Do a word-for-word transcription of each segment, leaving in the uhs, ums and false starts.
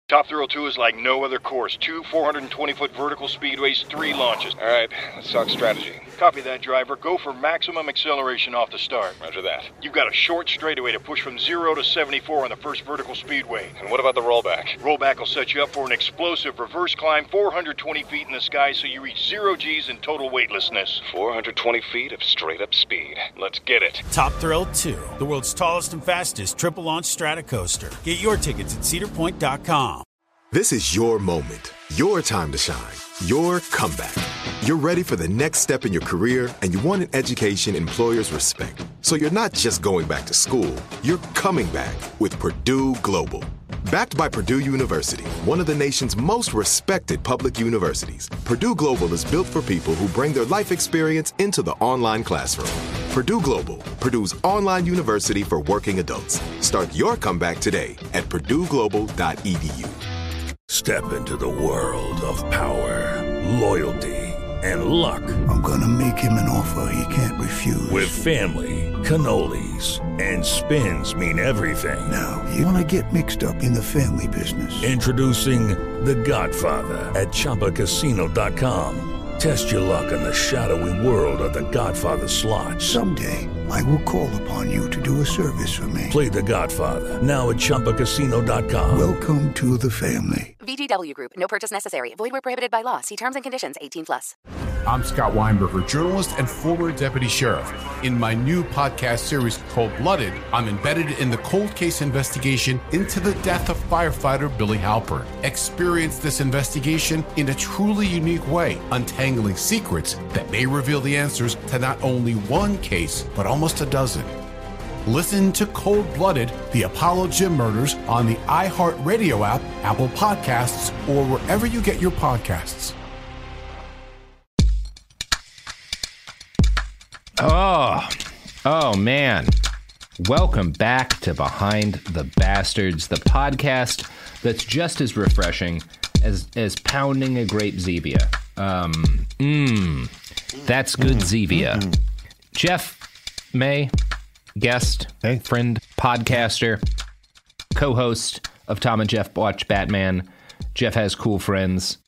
Top Thrill two is like no other course. Two four hundred twenty foot vertical speedways, three launches. All right, let's talk strategy. Copy that, driver. Go for maximum acceleration off the start. Roger that. You've got a short straightaway to push from zero to seventy-four on the first vertical speedway. And what about the rollback? Rollback will set you up for an explosive reverse climb four hundred twenty feet in the sky so you reach zero G's in total weightlessness. four hundred twenty feet of straight-up speed. Let's get it. Top Thrill two, the world's tallest and fastest triple-launch stratocoaster. Get your tickets at cedar point dot com. This is your moment, your time to shine, your comeback. You're ready for the next step in your career, and you want an education employers respect. So you're not just going back to school, you're coming back with Purdue Global. Backed by Purdue University, one of the nation's most respected public universities, Purdue Global is built for people who bring their life experience into the online classroom. Purdue Global, Purdue's online university for working adults. Start your comeback today at purdue global dot e d u. Step into the world of power, loyalty, and luck. I'm gonna make him an offer he can't refuse. With family, cannolis, and spins mean everything. Now, you wanna get mixed up in the family business. Introducing The Godfather at Chumba Casino dot com. Test your luck in the shadowy world of The Godfather slot. Someday, I will call upon you to do a service for me. Play The Godfather, now at Chumba Casino dot com. Welcome to the family. V G W Group. No purchase necessary. Void where prohibited by law. See terms and conditions. eighteen plus. I'm Scott Weinberger, journalist and former deputy sheriff. In my new podcast series, Cold Blooded, I'm embedded in the cold case investigation into the death of firefighter Billy Halpern. Experience this investigation in a truly unique way, untangling secrets that may reveal the answers to not only one case, but almost a dozen. Listen to Cold Blooded, the Apollo Gym Murders on the iHeartRadio app, Apple Podcasts, or wherever you get your podcasts. Oh, oh man. Welcome back to Behind the Bastards, the podcast that's just as refreshing as as pounding a grape Zevia. Um, mmm, that's good mm, Zevia. Mm, mm. Jeff May, guest, hey. friend, podcaster, co-host of Tom and Jeff Watch Batman. Jeff has cool friends,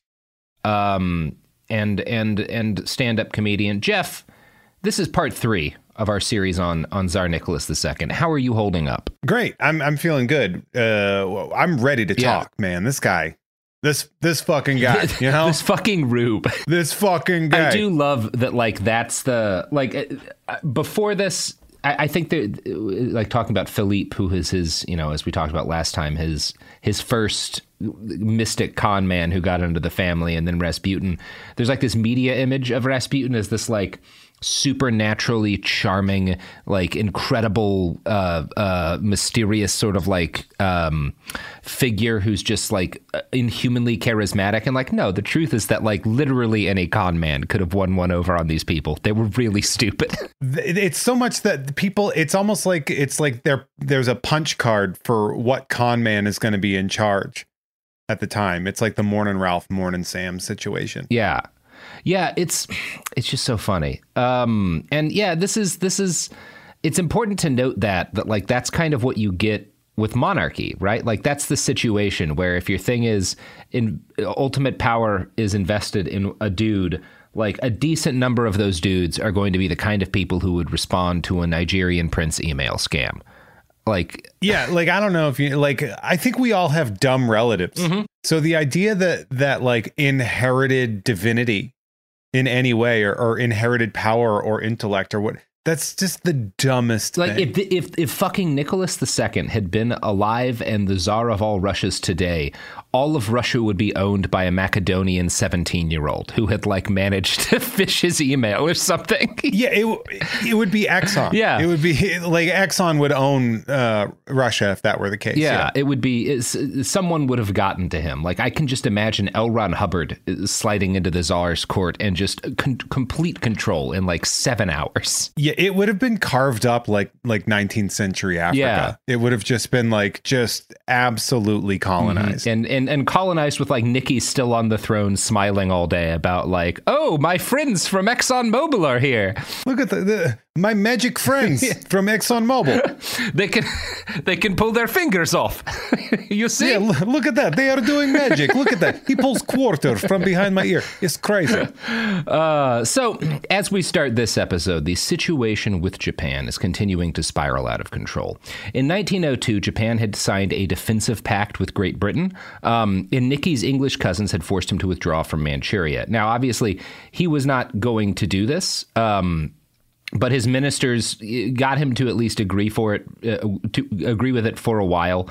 um, and and and stand-up comedian. Jeff, this is part three of our series on on Tsar Nicholas the Second. How are you holding up? Great. I'm I'm feeling good. Uh, I'm ready to Yeah. talk, man. This guy, this this fucking guy, you know, this fucking rube, this fucking guy. I do love that. Like that's the like uh, before this. I, I think that like talking about Philippe, who is his, you know, as we talked about last time, his his first mystic con man who got into the family, and then Rasputin. There's like this media image of Rasputin as this like supernaturally charming, like incredible, uh, uh, mysterious sort of like um, figure who's just like inhumanly charismatic. And like, no, the truth is that like literally any con man could have won one over on these people. They were really stupid. It's so much that people, it's almost like it's like there there's a punch card for what con man is going to be in charge at the time. It's like the Morning Ralph, Morning Sam situation. Yeah. Yeah, it's it's just so funny. Um, and yeah, this is this is it's important to note that that like that's kind of what you get with monarchy, right? Like that's the situation where if your thing is in ultimate power is invested in a dude, like a decent number of those dudes are going to be the kind of people who would respond to a Nigerian prince email scam. Like, yeah, like, I don't know if you like, I think we all have dumb relatives. Mm-hmm. So the idea that that like inherited divinity in any way or, or inherited power or intellect or what, that's just the dumbest like thing. if if if fucking Nicholas the Second had been alive and the Tsar of all Russias today, all of Russia would be owned by a Macedonian seventeen-year-old who had like managed to fish his email or something. Yeah, it it would be Exxon. Yeah, it would be like Exxon would own uh, Russia if that were the case. Yeah, yeah. it would be. Someone would have gotten to him. Like I can just imagine L. Ron Hubbard sliding into the Tsar's court and just con- complete control in like seven hours. Yeah. It would have been carved up like like nineteenth century Africa. Yeah. It would have just been like just absolutely colonized. Mm-hmm. And, and and colonized with like Nikki still on the throne smiling all day about like, oh, my friends from ExxonMobil are here. Look at the, the my magic friends from ExxonMobil. They can they can pull their fingers off. You see? Yeah, l- look at that. They are doing magic. Look at that. He pulls quarter from behind my ear. It's crazy. Uh, so, as we start this episode, the situation with Japan is continuing to spiral out of control. In nineteen oh two, Japan had signed a defensive pact with Great Britain, um, and Nicky's English cousins had forced him to withdraw from Manchuria. Now, obviously, he was not going to do this. Um, But his ministers got him to at least agree for it, uh, to agree with it for a while.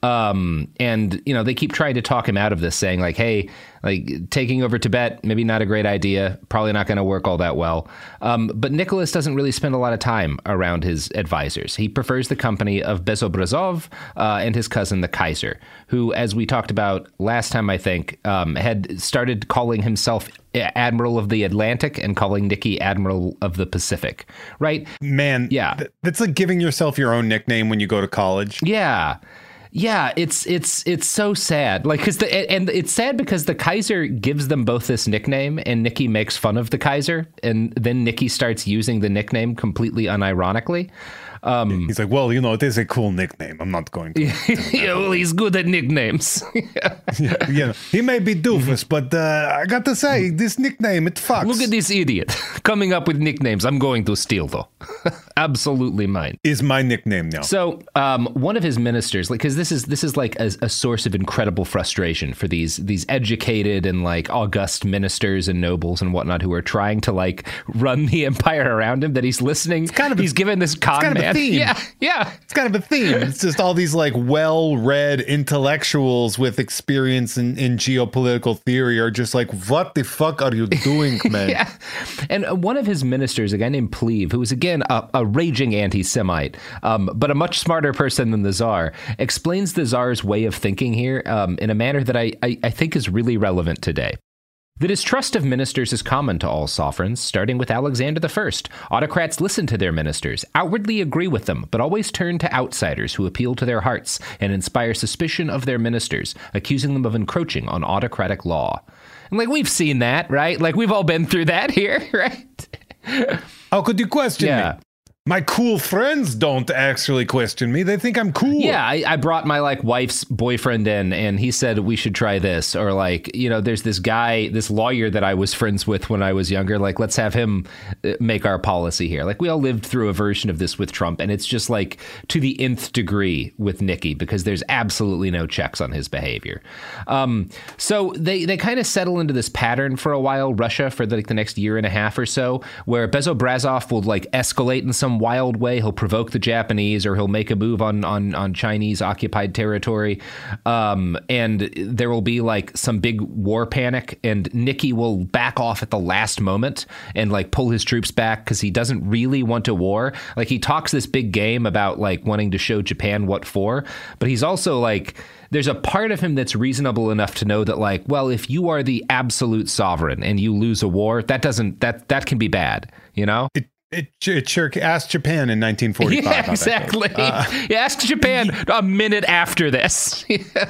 Um, and, you know, they keep trying to talk him out of this, saying like, hey, like taking over Tibet, maybe not a great idea, probably not going to work all that well. Um, but Nicholas doesn't really spend a lot of time around his advisors. He prefers the company of Bezobrazov uh, and his cousin, the Kaiser, who, as we talked about last time, I think, um, had started calling himself Admiral of the Atlantic and calling Nicky Admiral of the Pacific, right? Man, yeah. Th- that's like giving yourself your own nickname when you go to college. Yeah. Yeah, it's it's it's so sad. Like, cause the and it's sad because the Kaiser gives them both this nickname, and Nicky makes fun of the Kaiser, and then Nicky starts using the nickname completely unironically. Um, he's like, well, you know, it is a cool nickname. I'm not going to. Yeah, well, he's good at nicknames. yeah, yeah, he may be doofus, but uh, I got to say, this nickname, it fucks. Look at this idiot coming up with nicknames. I'm going to steal, though. Absolutely mine. Is my nickname now. So um, one of his ministers, like, because this is this is like a, a source of incredible frustration for these these educated and like august ministers and nobles and whatnot who are trying to like run the empire around him. That he's listening. It's kind of he's a, given this con kind man. Of a theme. Yeah, yeah. It's kind of a theme. It's just all these like well-read intellectuals with experience in, in geopolitical theory are just like, what the fuck are you doing, man? Yeah. And one of his ministers, a guy named Pleve, who was again a, a raging anti-Semite, um, but a much smarter person than the Tsar, explains the Tsar's way of thinking here um, in a manner that I, I, I think is really relevant today. The distrust of ministers is common to all sovereigns, starting with Alexander the First. Autocrats listen to their ministers, outwardly agree with them, but always turn to outsiders who appeal to their hearts and inspire suspicion of their ministers, accusing them of encroaching on autocratic law. And like, we've seen that, right? Like, we've all been through that here, right? How could you question yeah. me? My cool friends don't actually question me. They think I'm cool. Yeah, I, I brought my like wife's boyfriend in, and he said we should try this. Or like, you know, there's this guy, this lawyer that I was friends with when I was younger. Like, let's have him make our policy here. Like, we all lived through a version of this with Trump, and it's just like to the nth degree with Nicky because there's absolutely no checks on his behavior. Um, so they they kind of settle into this pattern for a while, Russia, for the, like the next year and a half or so, where Bezobrazov will like escalate in some wild way. He'll provoke the Japanese, or he'll make a move on on, on Chinese occupied territory. Um, and there will be like some big war panic, and Nicky will back off at the last moment and like pull his troops back because he doesn't really want a war. Like, he talks this big game about like wanting to show Japan what for, but he's also like, there's a part of him that's reasonable enough to know that, like, well, if you are the absolute sovereign and you lose a war, that doesn't that that can be bad, you know? It it, it sure asked Japan in nineteen forty-five. Yeah, exactly. Uh, yeah, ask Japan a minute after this.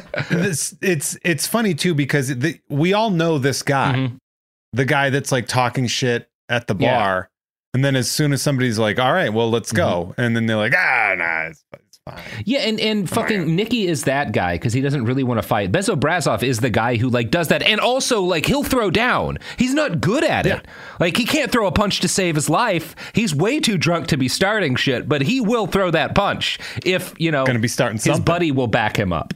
this it's it's funny too because the, we all know this guy, mm-hmm. the guy that's like talking shit at the bar, yeah. and then as soon as somebody's like, "All right, well, let's go," mm-hmm. and then they're like, "Ah, nah, it's." Yeah, and, and fucking Nicky is that guy because he doesn't really want to fight. Bezobrazov is the guy who like does that, and also like he'll throw down. He's not good at yeah. it. Like, he can't throw a punch to save his life. He's way too drunk to be starting shit, but he will throw that punch if, you know, gonna be starting his something. buddy will back him up.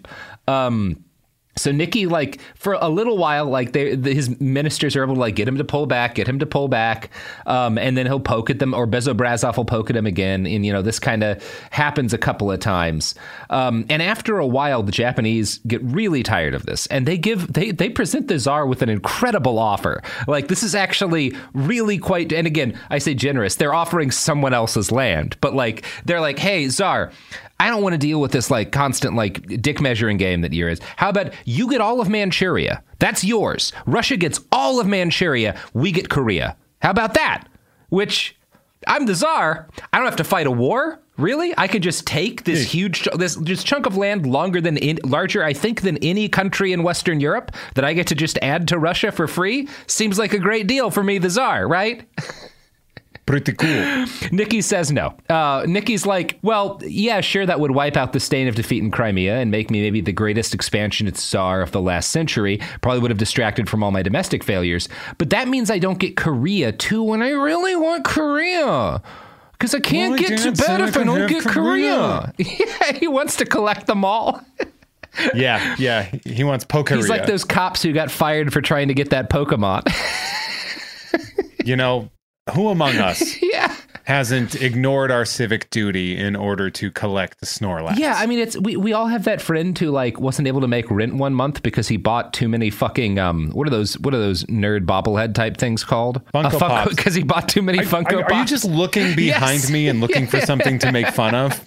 Um, So Nicky, like, for a little while, like, they, the, his ministers are able to, like, get him to pull back, get him to pull back, um, and then he'll poke at them, or Bezobrazov will poke at him again, and, you know, this kind of happens a couple of times. Um, and after a while, the Japanese get really tired of this, and they give, they, they present the Tsar with an incredible offer. Like, this is actually really quite, and again, I say generous, they're offering someone else's land, but, like, they're like, hey, Tsar, I don't want to deal with this like constant like dick measuring game that you're is. How about you get all of Manchuria? That's yours. Russia gets all of Manchuria. We get Korea. How about that? Which, I'm the Tsar. I don't have to fight a war. Really? I could just take this huge, this this chunk of land longer than in, larger, I think, than any country in Western Europe that I get to just add to Russia for free. Seems like a great deal for me, the Tsar, right? Pretty cool. Nikki says no. Uh, Nikki's like, well, yeah, sure, that would wipe out the stain of defeat in Crimea and make me maybe the greatest expansionist czar of the last century. Probably would have distracted from all my domestic failures. But that means I don't get Korea, too, when I really want Korea. Because I can't Why get can't Tibet if I I don't have get Korea. Korea? Yeah, he wants to collect them all. Yeah, yeah. He wants Pokorea. He's like those cops who got fired for trying to get that Pokemon. You know, who among us yeah. hasn't ignored our civic duty in order to collect the Snorlax? Yeah, I mean, it's we, we all have that friend who like wasn't able to make rent one month because he bought too many fucking um what are those what are those nerd bobblehead type things called? Funko Pops. Because he bought too many I, Funko are, Pops. Are you just looking behind Yes. me and looking for something to make fun of?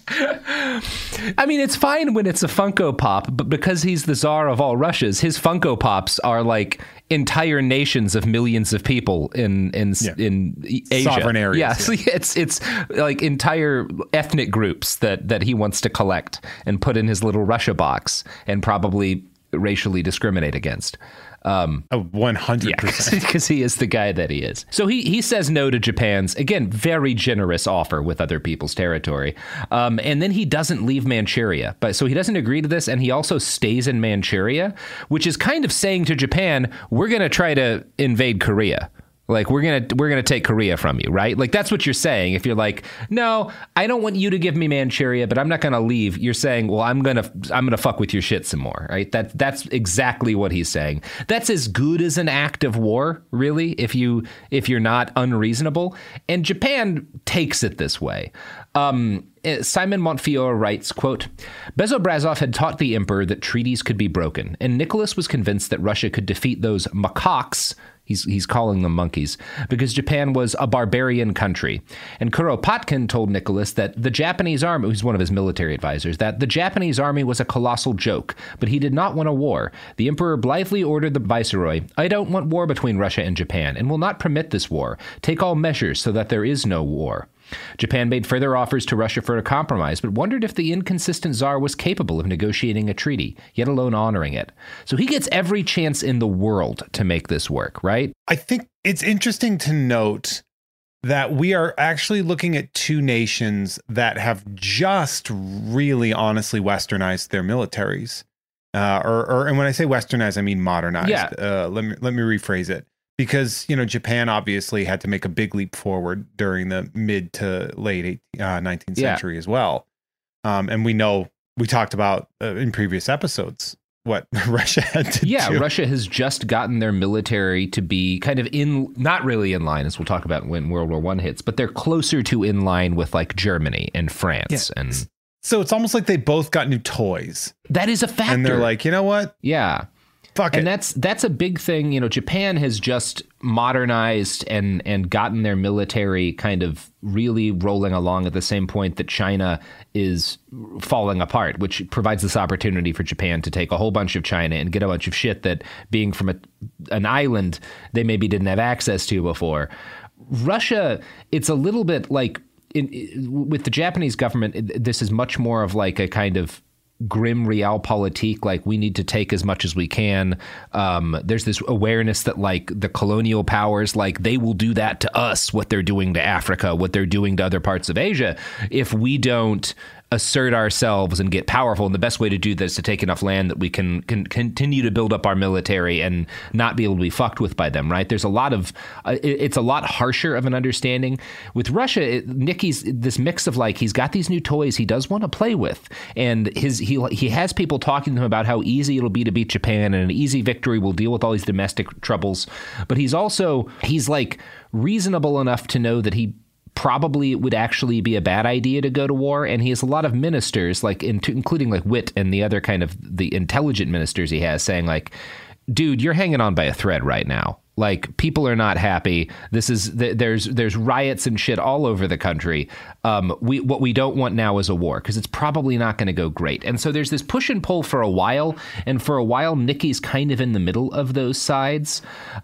I mean, it's fine when it's a Funko Pop, but because he's the czar of all Russias, his Funko Pops are like entire nations of millions of people in in Yeah. in Asia. Sovereign areas, Yeah, so it's it's like entire ethnic groups that that he wants to collect and put in his little Russia box and probably racially discriminate against. Um, Oh, one hundred percent. because he is the guy that he is. So he he says no to Japan's, again, very generous offer with other people's territory. Um, and then he doesn't leave Manchuria. But so he doesn't agree to this, and he also stays in Manchuria, which is kind of saying to Japan, we're going to try to invade Korea. Like, we're going to we're gonna take Korea from you, right? Like, that's what you're saying. If you're like, no, I don't want you to give me Manchuria, but I'm not going to leave. You're saying, well, I'm going to I'm going to fuck with your shit some more, right? That that's exactly what he's saying. That's as good as an act of war, really, if you if you're not unreasonable. And Japan takes it this way. Um, Simon Montefiore writes, quote, Bezobrazov had taught the emperor that treaties could be broken, and Nicholas was convinced that Russia could defeat those macaques. He's he's calling them monkeys, because Japan was a barbarian country. And Kuropatkin told Nicholas that the Japanese army, who's one of his military advisors, that the Japanese army was a colossal joke, but he did not want a war. The emperor blithely ordered the viceroy, I don't want war between Russia and Japan, and will not permit this war. Take all measures so that there is no war. Japan made further offers to Russia for a compromise, but wondered if the inconsistent Tsar was capable of negotiating a treaty, yet alone honoring it. So he gets every chance in the world to make this work, right? I think it's interesting to note that we are actually looking at two nations that have just really honestly westernized their militaries. Uh, or, or, and when I say westernized, I mean modernized. Yeah. Uh, let me let me rephrase it. Because, you know, Japan obviously had to make a big leap forward during the mid to late uh, nineteenth Yeah. century as well. Um, and we know, we talked about uh, in previous episodes what Russia had to Yeah, do. Russia has just gotten their military to be kind of in, not really in line, as we'll talk about when World War One hits, but they're closer to in line with like Germany and France. Yeah. And So it's almost like they both got new toys. that is a factor. And they're like, you know what? yeah. Fuck And it. that's that's a big thing. You know, Japan has just modernized and and gotten their military kind of really rolling along at the same point that China is falling apart, which provides this opportunity for Japan to take a whole bunch of China and get a bunch of shit that, being from a, an island, they maybe didn't have access to before. Russia, it's a little bit like in, with the Japanese government, it, this is much more of like a kind of grim realpolitik, like we need to take as much as we can. Um, there's this awareness that like the colonial powers, like they will do that to us, what they're doing to Africa, what they're doing to other parts of Asia, if we don't assert ourselves and get powerful. And the best way to do this is to take enough land that we can, can continue to build up our military and not be able to be fucked with by them, right? There's a lot of, uh, it, it's a lot harsher of an understanding. With Russia, it, Nicky's this mix of like, he's got these new toys he does want to play with. And his he he has people talking to him about how easy it'll be to beat Japan, and an easy victory will deal with all these domestic troubles. But he's also, he's like reasonable enough to know that he probably it would actually be a bad idea to go to war. And he has a lot of ministers, like in, including like Witt and the other kind of the intelligent ministers he has, saying like, dude, you're hanging on by a thread right now. Like, people are not happy. This is th- there's there's riots and shit all over the country. Um, we what we don't want now is a war, because it's probably not going to go great. And so there's this push and pull for a while, and for a while Nicky's kind of in the middle of those sides.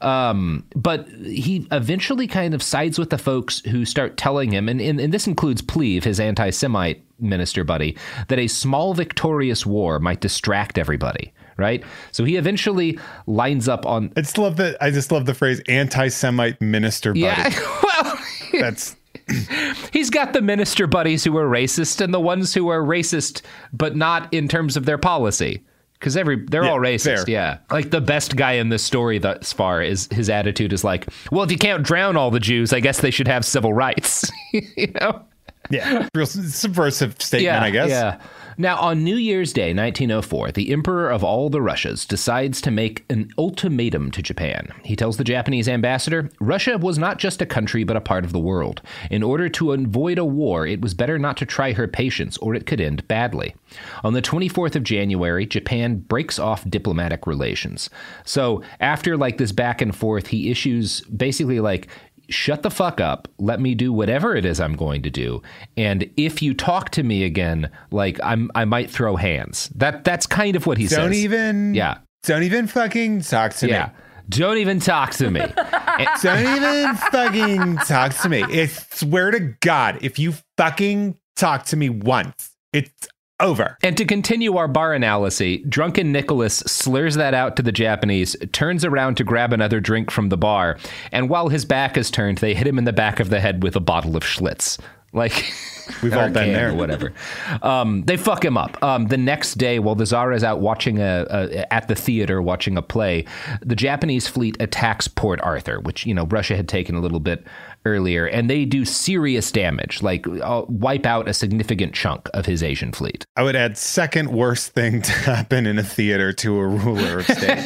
Um, but he eventually kind of sides with the folks who start telling him, and, and, and this includes Pleve, his anti-Semite minister buddy, that a small victorious war might distract everybody. Right. So he eventually lines up on. I just love that. I just love the phrase anti-Semite minister buddy. Yeah. Well, that's He's got the minister buddies who are racist and the ones who are racist, but not in terms of their policy. Because every they're yeah, all racist, fair. yeah. Like the best guy in this story thus far is his attitude is like, well, if you can't drown all the Jews, I guess they should have civil rights. You know? Yeah, real subversive statement, yeah, I guess. Yeah. Now, on New Year's Day, nineteen oh four, the Emperor of all the Russias decides to make an ultimatum to Japan. He tells the Japanese ambassador, Russia was not just a country, but a part of the world. In order to avoid a war, it was better not to try her patience, or it could end badly. On the twenty-fourth of January, Japan breaks off diplomatic relations. So after like this back and forth, he issues basically like, shut the fuck up, let me do whatever it is I'm going to do. And if you talk to me again, like I'm, I might throw hands. That That's kind of what he don't says. Don't even, yeah. Don't even fucking talk to yeah. me. Don't even talk to me. Don't even fucking talk to me. I swear to God, if you fucking talk to me once, it's over. And to continue our bar analogy, drunken Nicholas slurs that out to the Japanese, turns around to grab another drink from the bar, and while his back is turned, they hit him in the back of the head with a bottle of Schlitz. Like, we've all been there. Or whatever. Um, they fuck him up. Um, the next day, while the Tsar is out watching a, a at the theater watching a play, the Japanese fleet attacks Port Arthur, which, you know, Russia had taken a little bit earlier, and they do serious damage, like uh, wipe out a significant chunk of his Asian fleet. I would add second worst thing to happen in a theater to a ruler of state.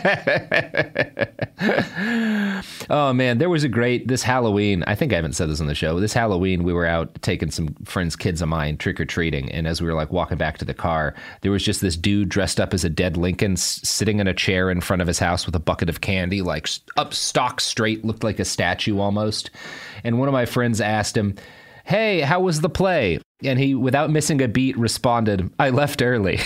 Oh man, there was a great, this Halloween, I think I haven't said this on the show, this Halloween we were out taking some friends' kids of mine trick-or-treating, and as we were like walking back to the car, there was just this dude dressed up as a dead Lincoln s- sitting in a chair in front of his house with a bucket of candy, like up stock straight, looked like a statue almost. And one of my friends asked him, hey, how was the play? And he, without missing a beat, responded, I left early.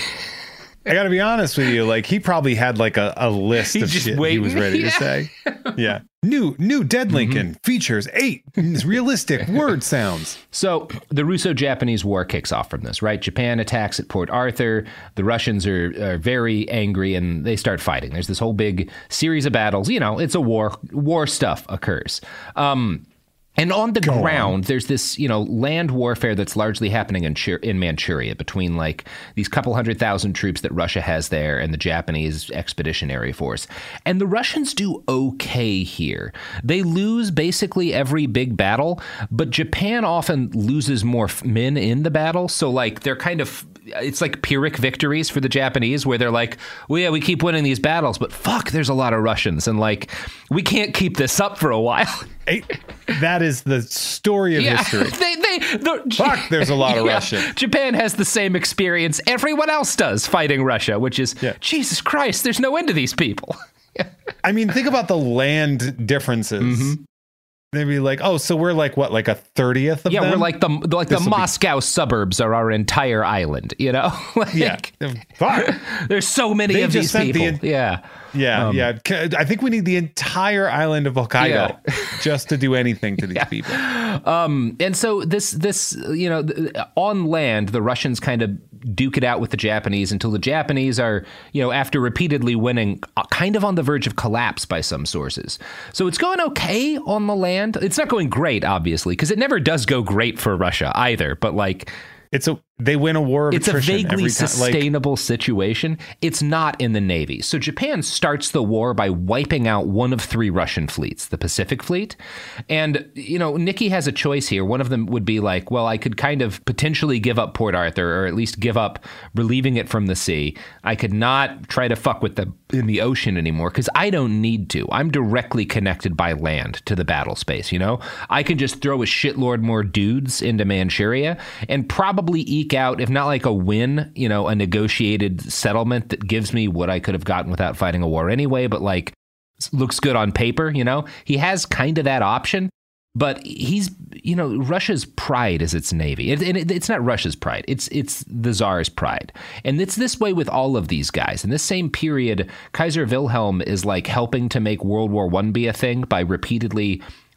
I got to be honest with you. Like, he probably had like a, a list He's of just shit waiting. he was ready Yeah. to say. Yeah. New, new Dead Lincoln mm-hmm. features eight realistic word sounds. So the Russo-Japanese War kicks off from this, right? Japan attacks at Port Arthur. The Russians are, are very angry and they start fighting. There's this whole big series of battles. You know, it's a war. War stuff occurs. Um, And on the Go ground, on. there's this, you know, land warfare that's largely happening in Chir- in Manchuria between like these couple hundred thousand troops that Russia has there and the Japanese Expeditionary Force. And the Russians do okay here. They lose basically every big battle, but Japan often loses more f- men in the battle. So like they're kind of, it's like Pyrrhic victories for the Japanese where they're like, well, yeah, we keep winning these battles, but fuck, there's a lot of Russians. And like, we can't keep this up for a while. That is the story of yeah, history. They, they, the, Fuck, there's a lot of yeah, Russian. Japan has the same experience everyone else does fighting Russia, which is, yeah. Jesus Christ, there's no end to these people. I mean, think about the land differences. Mm-hmm. They'd be like, oh, so we're like, what, like a thirtieth of yeah, them? Yeah, we're like the like this the Moscow be... suburbs are our entire island, you know? Like, yeah. Fuck. There's so many they of these people. The, yeah. Yeah, um, yeah. I think we need the entire island of Hokkaido yeah. just to do anything to these yeah. people. Um, and so this, this, you know, on land, the Russians kind of duke it out with the Japanese until the Japanese are, you know, after repeatedly winning, kind of on the verge of collapse by some sources. So it's going okay on the land. It's not going great, obviously, because it never does go great for Russia either. But like, it's a they win a war of it's a vaguely sustainable like, situation. It's not in the Navy. So Japan starts the war by wiping out one of three Russian fleets, the Pacific Fleet. And, you know, Nikki has a choice here. One of them would be like, well, I could kind of potentially give up Port Arthur or at least give up relieving it from the sea. I could not try to fuck with them in the ocean anymore because I don't need to. I'm directly connected by land to the battle space, you know? I can just throw a shitload more dudes into Manchuria and probably eke out, if not like a win, you know, a negotiated settlement that gives me what I could have gotten without fighting a war anyway, but like looks good on paper, you know? He has kind of that option, but he's, you know, Russia's pride is its navy. It, it, it's not Russia's pride. It's it's the Tsar's pride. And it's this way with all of these guys. In this same period, Kaiser Wilhelm is like helping to make World War One be a thing by repeatedly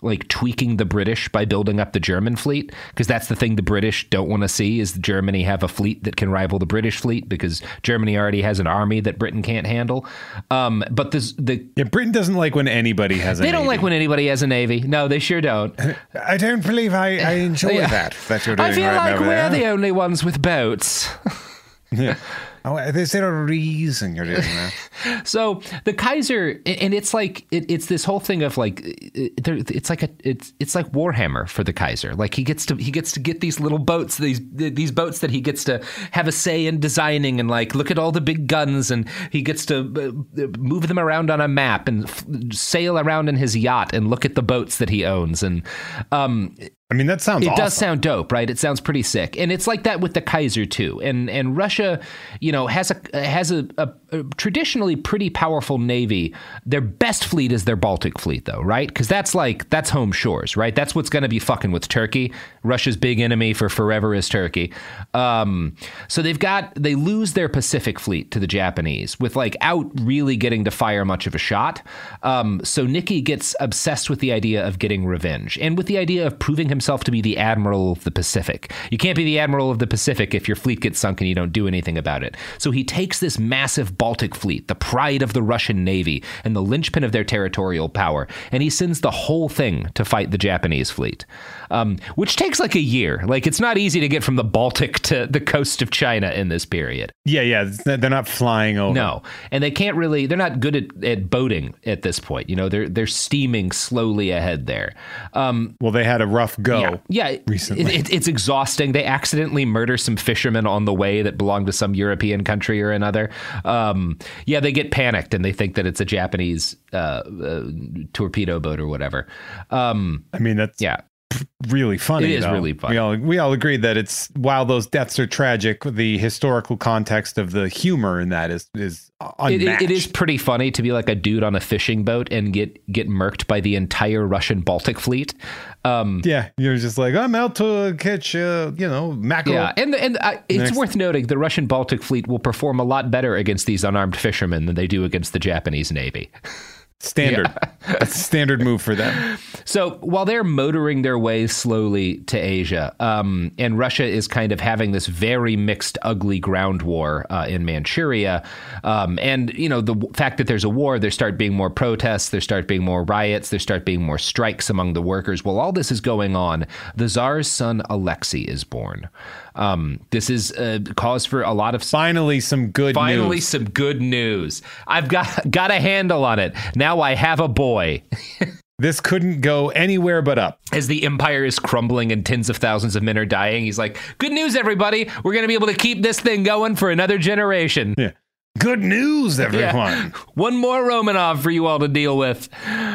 like tweaking the British by building up the German fleet, because that's the thing the British don't want to see, is Germany have a fleet that can rival the British fleet, because Germany already has an army that Britain can't handle. Um, but this, the yeah, Britain doesn't like when anybody has a they don't navy. like when anybody has a navy. No, they sure don't. I don't believe I, I enjoy Yeah. that that you're doing I feel right like now we're there. the only ones with boats. Yeah. Oh, is there a reason you're doing that? So the Kaiser, and it's like it, it's this whole thing of like it's like a it's it's like Warhammer for the Kaiser. Like he gets to he gets to get these little boats, these these boats that he gets to have a say in designing, and like look at all the big guns, and he gets to move them around on a map and f- sail around in his yacht and look at the boats that he owns. And um, I mean, that sounds It awesome. does sound dope, right? It sounds pretty sick. And it's like that with the Kaiser too. And and Russia, you know, has a has a, a, a traditionally pretty powerful navy. Their best fleet is their Baltic fleet though, right? Because that's like that's home shores, right? That's what's going to be fucking with Turkey. Russia's big enemy for forever is Turkey. Um, so they've got they lose their Pacific fleet to the Japanese with like out really getting to fire much of a shot. Um, so Nicky gets obsessed with the idea of getting revenge and with the idea of proving himself himself to be the Admiral of the Pacific. You can't be the Admiral of the Pacific if your fleet gets sunk and you don't do anything about it. So he takes this massive Baltic fleet, the pride of the Russian Navy and the linchpin of their territorial power, and he sends the whole thing to fight the Japanese fleet, um, which takes like a year. Like it's not easy to get from the Baltic to the coast of China in this period. Yeah, yeah, they're not flying over. No, and they can't really. They're not good at, at boating at this point. You know, they're they're steaming slowly ahead there. Um, well, they had a rough go. Yeah, yeah. Recently, it, it, it's exhausting. They accidentally murder some fishermen on the way that belong to some European country or another. Um, yeah, they get panicked and they think that it's a Japanese uh, uh, torpedo boat or whatever. Um, I mean, that's yeah. really funny. It is though. really funny. We all we all agree that it's while those deaths are tragic, the historical context of the humor in that is is unmatched. It, it, it is pretty funny to be like a dude on a fishing boat and get get murked by the entire Russian Baltic fleet. Um, yeah, you're just like, I'm out to catch, uh, you know, mackerel. Yeah, and and uh, it's Next. worth noting the Russian Baltic fleet will perform a lot better against these unarmed fishermen than they do against the Japanese Navy. Standard. Yeah. That's a standard move for them. So while they're motoring their way slowly to Asia, um, and Russia is kind of having this very mixed, ugly ground war uh, in Manchuria, um, and you know the w- fact that there's a war, there start being more protests, there start being more riots, there start being more strikes among the workers. While all this is going on, the Tsar's son Alexei is born. Um, this is a cause for a lot of finally some good finally news. some good news. I've got got a handle on it. Now I have a boy. This couldn't go anywhere but up. As the empire is crumbling and tens of thousands of men are dying, he's like, "Good news, everybody! We're going to be able to keep this thing going for another generation." Yeah. Good news, everyone. Yeah. One more Romanov for you all to deal with.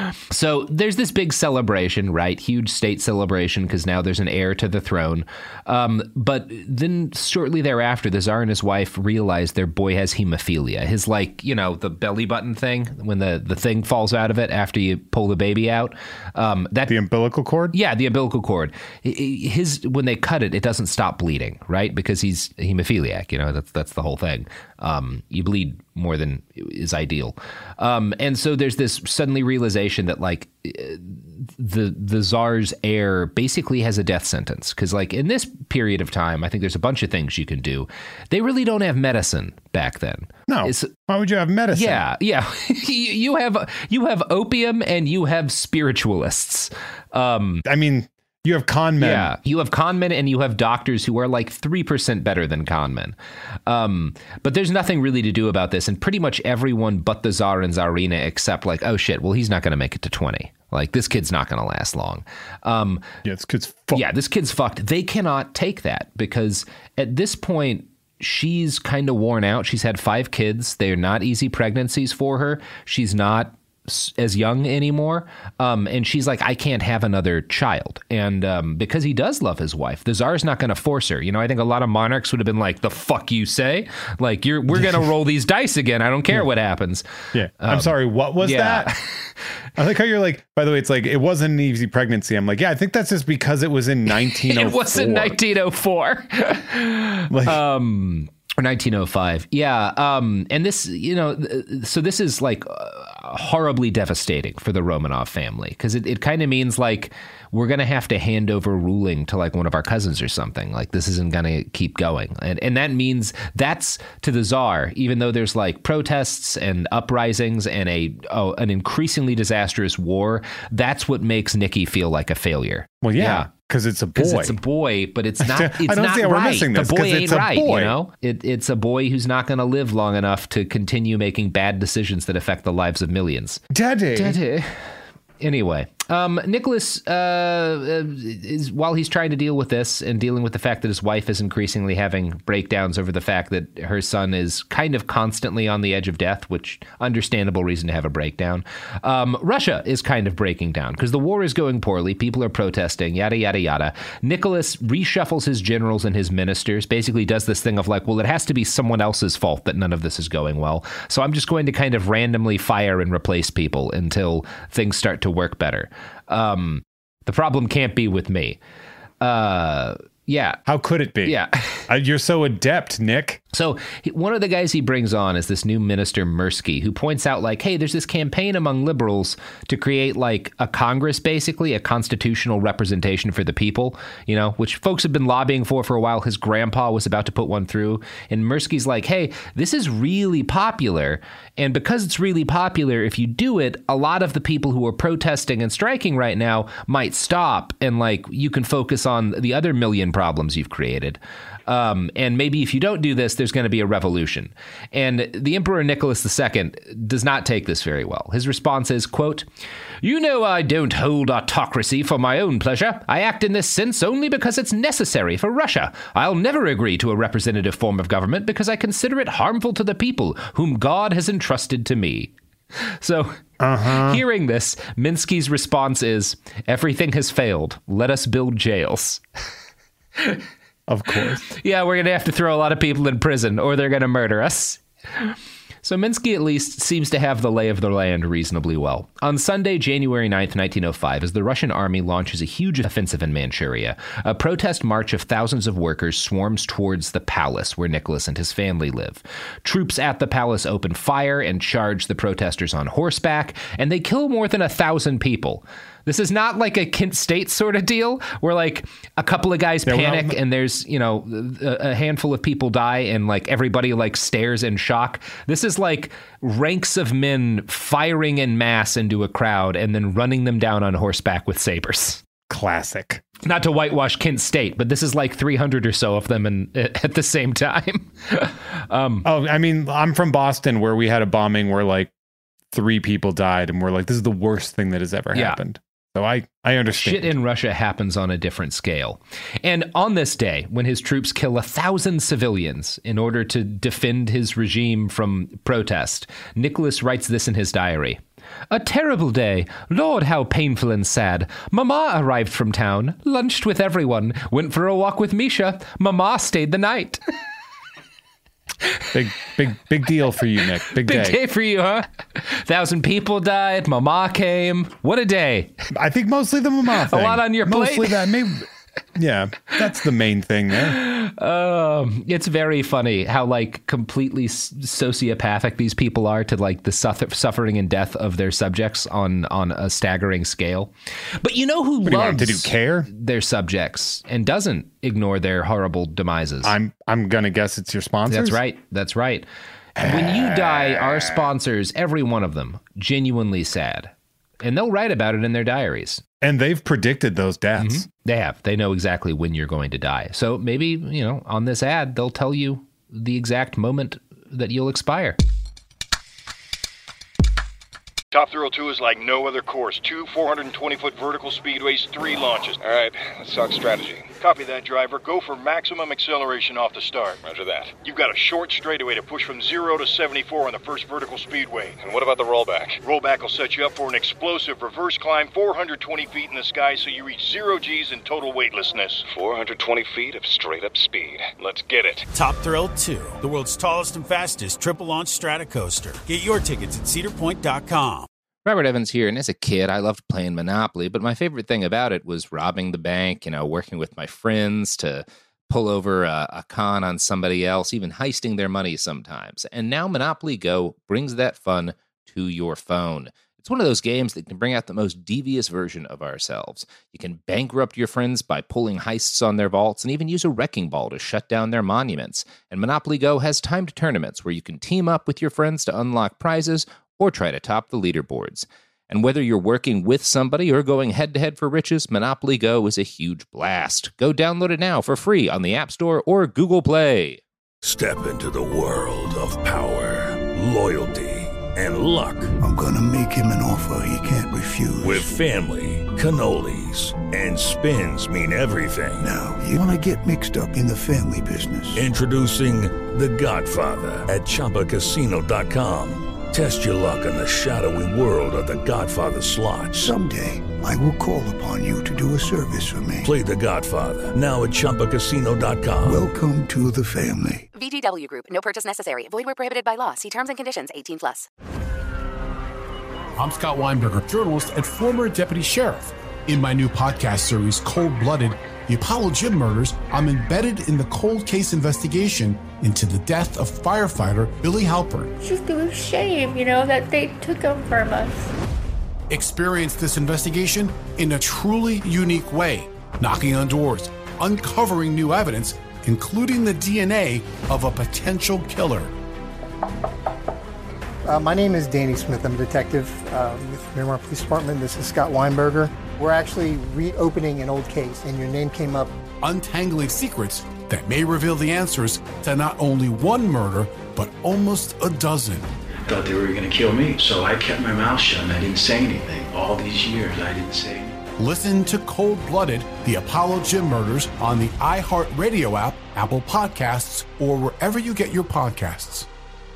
So there's this big celebration, right? Huge state celebration because now there's an heir to the throne. Um, but then shortly thereafter, the Tsar and his wife realize their boy has hemophilia. His, like, you know, the belly button thing, when the, the thing falls out of it after you pull the baby out. Um, that The umbilical cord? Yeah, the umbilical cord. His, when they cut it, it doesn't stop bleeding, right? Because he's hemophiliac, you know, that's, that's the whole thing. Um, you bleed more than is ideal. Um, and so there's this suddenly realization that like the the Tsar's heir basically has a death sentence. Because like in this period of time, I think there's a bunch of things you can do. They really don't have medicine back then. No. It's, Why would you have medicine? Yeah, yeah. you have you have opium and you have spiritualists. Um, I mean, you have con men. Yeah, you have con men and you have doctors who are like three percent better than con men. Um, but there's nothing really to do about this. And pretty much everyone but the Tsar and Tsarina accept like, oh shit, well, he's not going to make it to twenty. Like, this kid's not going to last long. Um, yeah, this kid's fucked. Yeah, this kid's fucked. They cannot take that because at this point, she's kind of worn out. She's had five kids. They're not easy pregnancies for her. She's not as young anymore. Um, and she's like, I can't have another child. And um, because he does love his wife, the Tsar's not going to force her. You know, I think a lot of monarchs would have been like, the fuck you say? Like, you're we're going to roll these dice again. I don't care yeah. what happens. Yeah. Um, I'm sorry. What was yeah. that? I like how you're like, by the way, it's like, it wasn't an easy pregnancy. I'm like, yeah, I think that's just because it was in nineteen oh four. It was in nineteen oh four. like, um, or nineteen oh five. Yeah. Um, and this, you know, so this is like horribly devastating for the Romanov family, because it, it kind of means like we're going to have to hand over ruling to like one of our cousins or something. Like this isn't going to keep going. And and that means that's to the Tsar, even though there's like protests and uprisings and a oh, an increasingly disastrous war, that's what makes Nikki feel like a failure. Well, yeah. Because yeah. it's a boy. Because it's a boy, but it's not. It's I don't not see how right. we're missing this, the boy ain't it's a right. Boy. You know, it, it's a boy who's not going to live long enough to continue making bad decisions that affect the lives of millions. Daddy. Daddy. Anyway, um, Nicholas, uh, is while he's trying to deal with this and dealing with the fact that his wife is increasingly having breakdowns over the fact that her son is kind of constantly on the edge of death, which understandable reason to have a breakdown. Um, Russia is kind of breaking down because the war is going poorly. People are protesting, yada, yada, yada. Nicholas reshuffles his generals and his ministers, basically does this thing of like, well, it has to be someone else's fault that none of this is going well. So I'm just going to kind of randomly fire and replace people until things start to work better. Um, the problem can't be with me. Uh, yeah. How could it be? Yeah. uh, you're so adept, Nick. So he, one of the guys he brings on is this new minister, Mirsky, who points out like, hey, there's this campaign among liberals to create like a Congress, basically a constitutional representation for the people, you know, which folks have been lobbying for for a while. His grandpa was about to put one through. And Mirsky's like, hey, this is really popular. And because it's really popular, if you do it, a lot of the people who are protesting and striking right now might stop. And like you can focus on the other million problems you've created. Um, and maybe if you don't do this, there's going to be a revolution. And the Emperor Nicholas the Second does not take this very well. His response is, quote, "You know I don't hold autocracy for my own pleasure. I act in this sense only because it's necessary for Russia. I'll never agree to a representative form of government because I consider it harmful to the people whom God has entrusted to me." So uh-huh. hearing this, Minsky's response is, everything has failed. Let us build jails. Of course. Yeah, we're going to have to throw a lot of people in prison or they're going to murder us. So Minsky at least seems to have the lay of the land reasonably well. On Sunday, January ninth, nineteen oh five, as the Russian army launches a huge offensive in Manchuria, a protest march of thousands of workers swarms towards the palace where Nicholas and his family live. Troops at the palace open fire and charge the protesters on horseback, and they kill more than a thousand people. This is not like a Kent State sort of deal where like a couple of guys yeah, panic well, and there's, you know, a, a handful of people die and like everybody like stares in shock. This is like ranks of men firing en masse into a crowd and then running them down on horseback with sabers. Classic. Not to whitewash Kent State, but this is like three hundred or so of them in, at the same time. um, oh, I mean, I'm from Boston where we had a bombing where like three people died and we're like, this is the worst thing that has ever yeah. happened. So I, I understand. Shit in Russia happens on a different scale. And on this day, when his troops kill a thousand civilians in order to defend his regime from protest, Nicholas writes this in his diary. "A terrible day. Lord, how painful and sad. Mama arrived from town, lunched with everyone, went for a walk with Misha. Mama stayed the night." Big, big, big deal for you, Nick. Big, big day. day for you, huh? Thousand people died. Mama came. What a day. I think mostly the mama thing. A lot on your plate. Mostly that. Maybe. Yeah, that's the main thing there. Um, it's very funny how like completely sociopathic these people are to like the suffer- suffering and death of their subjects on on a staggering scale. But you know who what loves do you want, to do care? Their subjects and doesn't ignore their horrible demises? I'm I'm gonna guess it's your sponsors. That's right. That's right. When you die, our sponsors, every one of them, genuinely sad. And they'll write about it in their diaries. And they've predicted those deaths. Mm-hmm. They have. They know exactly when you're going to die. So maybe, you know, on this ad, they'll tell you the exact moment that you'll expire. Top Thrill two is like no other course. Two four hundred twenty foot vertical speedways, three launches. All right, let's talk strategy. Copy that, driver. Go for maximum acceleration off the start. Roger that. You've got a short straightaway to push from zero to seventy-four on the first vertical speedway. And what about the rollback? Rollback will set you up for an explosive reverse climb four hundred twenty feet in the sky so you reach zero G's in total weightlessness. four hundred twenty feet of straight-up speed. Let's get it. Top Thrill two, the world's tallest and fastest triple-launch stratocoaster. Get your tickets at cedar point dot com. Robert Evans here, and as a kid, I loved playing Monopoly, but my favorite thing about it was robbing the bank, you know, working with my friends to pull over a, a con on somebody else, even heisting their money sometimes. And now Monopoly Go brings that fun to to your phone. It's one of those games that can bring out the most devious version of ourselves. You can bankrupt your friends by pulling heists on their vaults and even use a wrecking ball to shut down their monuments. And Monopoly Go has timed tournaments where you can team up with your friends to unlock prizes or try to top the leaderboards. And whether you're working with somebody or going head-to-head for riches, Monopoly Go is a huge blast. Go download it now for free on the App Store or Google Play. Step into the world of power, loyalty, and luck. I'm gonna make him an offer he can't refuse. With family, cannolis, and spins mean everything. Now, you wanna get mixed up in the family business. Introducing The Godfather at Chumba Casino dot com. Test your luck in the shadowy world of The Godfather slot. Someday, I will call upon you to do a service for me. Play The Godfather, now at Chumba Casino dot com. Welcome to the family. V G W Group. No purchase necessary. Void where prohibited by law. See terms and conditions. eighteen plus. I'm Scott Weinberger, journalist and former deputy sheriff. In my new podcast series, Cold Blooded, The Apollo Gym Murders, I'm embedded in the cold case investigation into the death of firefighter Billy Halpern. It's just a shame, you know, that they took him from us. Experience this investigation in a truly unique way, knocking on doors, uncovering new evidence, including the D N A of a potential killer. Uh, my name is Danny Smith. I'm a detective uh, with Miramar Police Department. This is Scott Weinberger. We're actually reopening an old case, and your name came up. Untangling secrets that may reveal the answers to not only one murder, but almost a dozen. I thought they were going to kill me, so I kept my mouth shut and I didn't say anything. All these years, I didn't say anything. Listen to Cold Blooded, The Apollo Gym Murders on the iHeartRadio app, Apple Podcasts, or wherever you get your podcasts.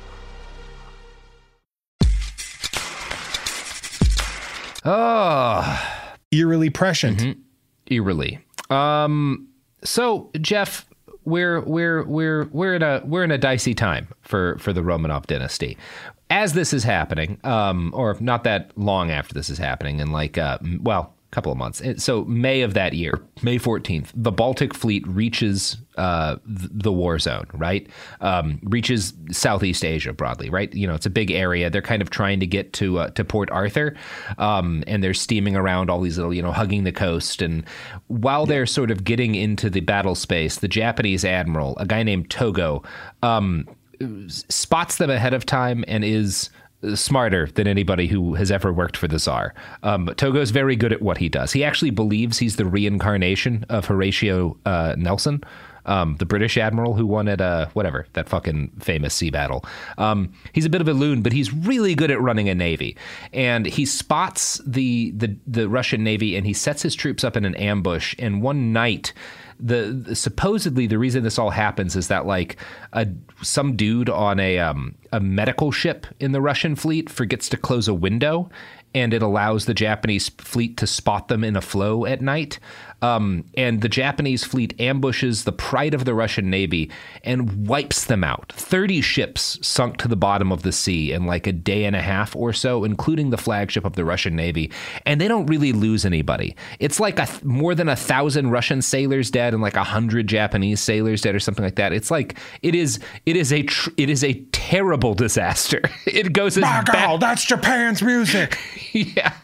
Oh, eerily prescient. Mm-hmm. Eerily. Um. So, Jeff, we're we're we're we're in a we're in a dicey time for for the Romanov dynasty. As this is happening, um, or not that long after this is happening, and like, uh, well, a couple of months. So May of that year, May fourteenth, the Baltic Fleet reaches uh, the war zone, right? Um, reaches Southeast Asia broadly, right? You know, it's a big area. They're kind of trying to get to uh, to Port Arthur, um, and they're steaming around all these little, you know, hugging the coast. And while they're sort of getting into the battle space, the Japanese admiral, a guy named Togo, um, spots them ahead of time and is smarter than anybody who has ever worked for the Tsar. Um, Togo's very good at what he does. He actually believes he's the reincarnation of Horatio uh, Nelson, um, the British admiral who won at uh, whatever, that fucking famous sea battle. Um, he's a bit of a loon, but he's really good at running a navy. And he spots the, the, the Russian navy and he sets his troops up in an ambush. And one night, The, the supposedly the reason this all happens is that like a some dude on a um, a medical ship in the Russian fleet forgets to close a window, and it allows the Japanese fleet to spot them in a flow at night. Um, and the Japanese fleet ambushes the pride of the Russian Navy and wipes them out. thirty ships sunk to the bottom of the sea in like a day and a half or so, including the flagship of the Russian Navy. And they don't really lose anybody. It's like a, more than a thousand Russian sailors dead and like a hundred Japanese sailors dead or something like that. It's like it is. It is a. Tr- it is a terrible disaster. It goes as My bad. God, that's Japan's music. Yeah.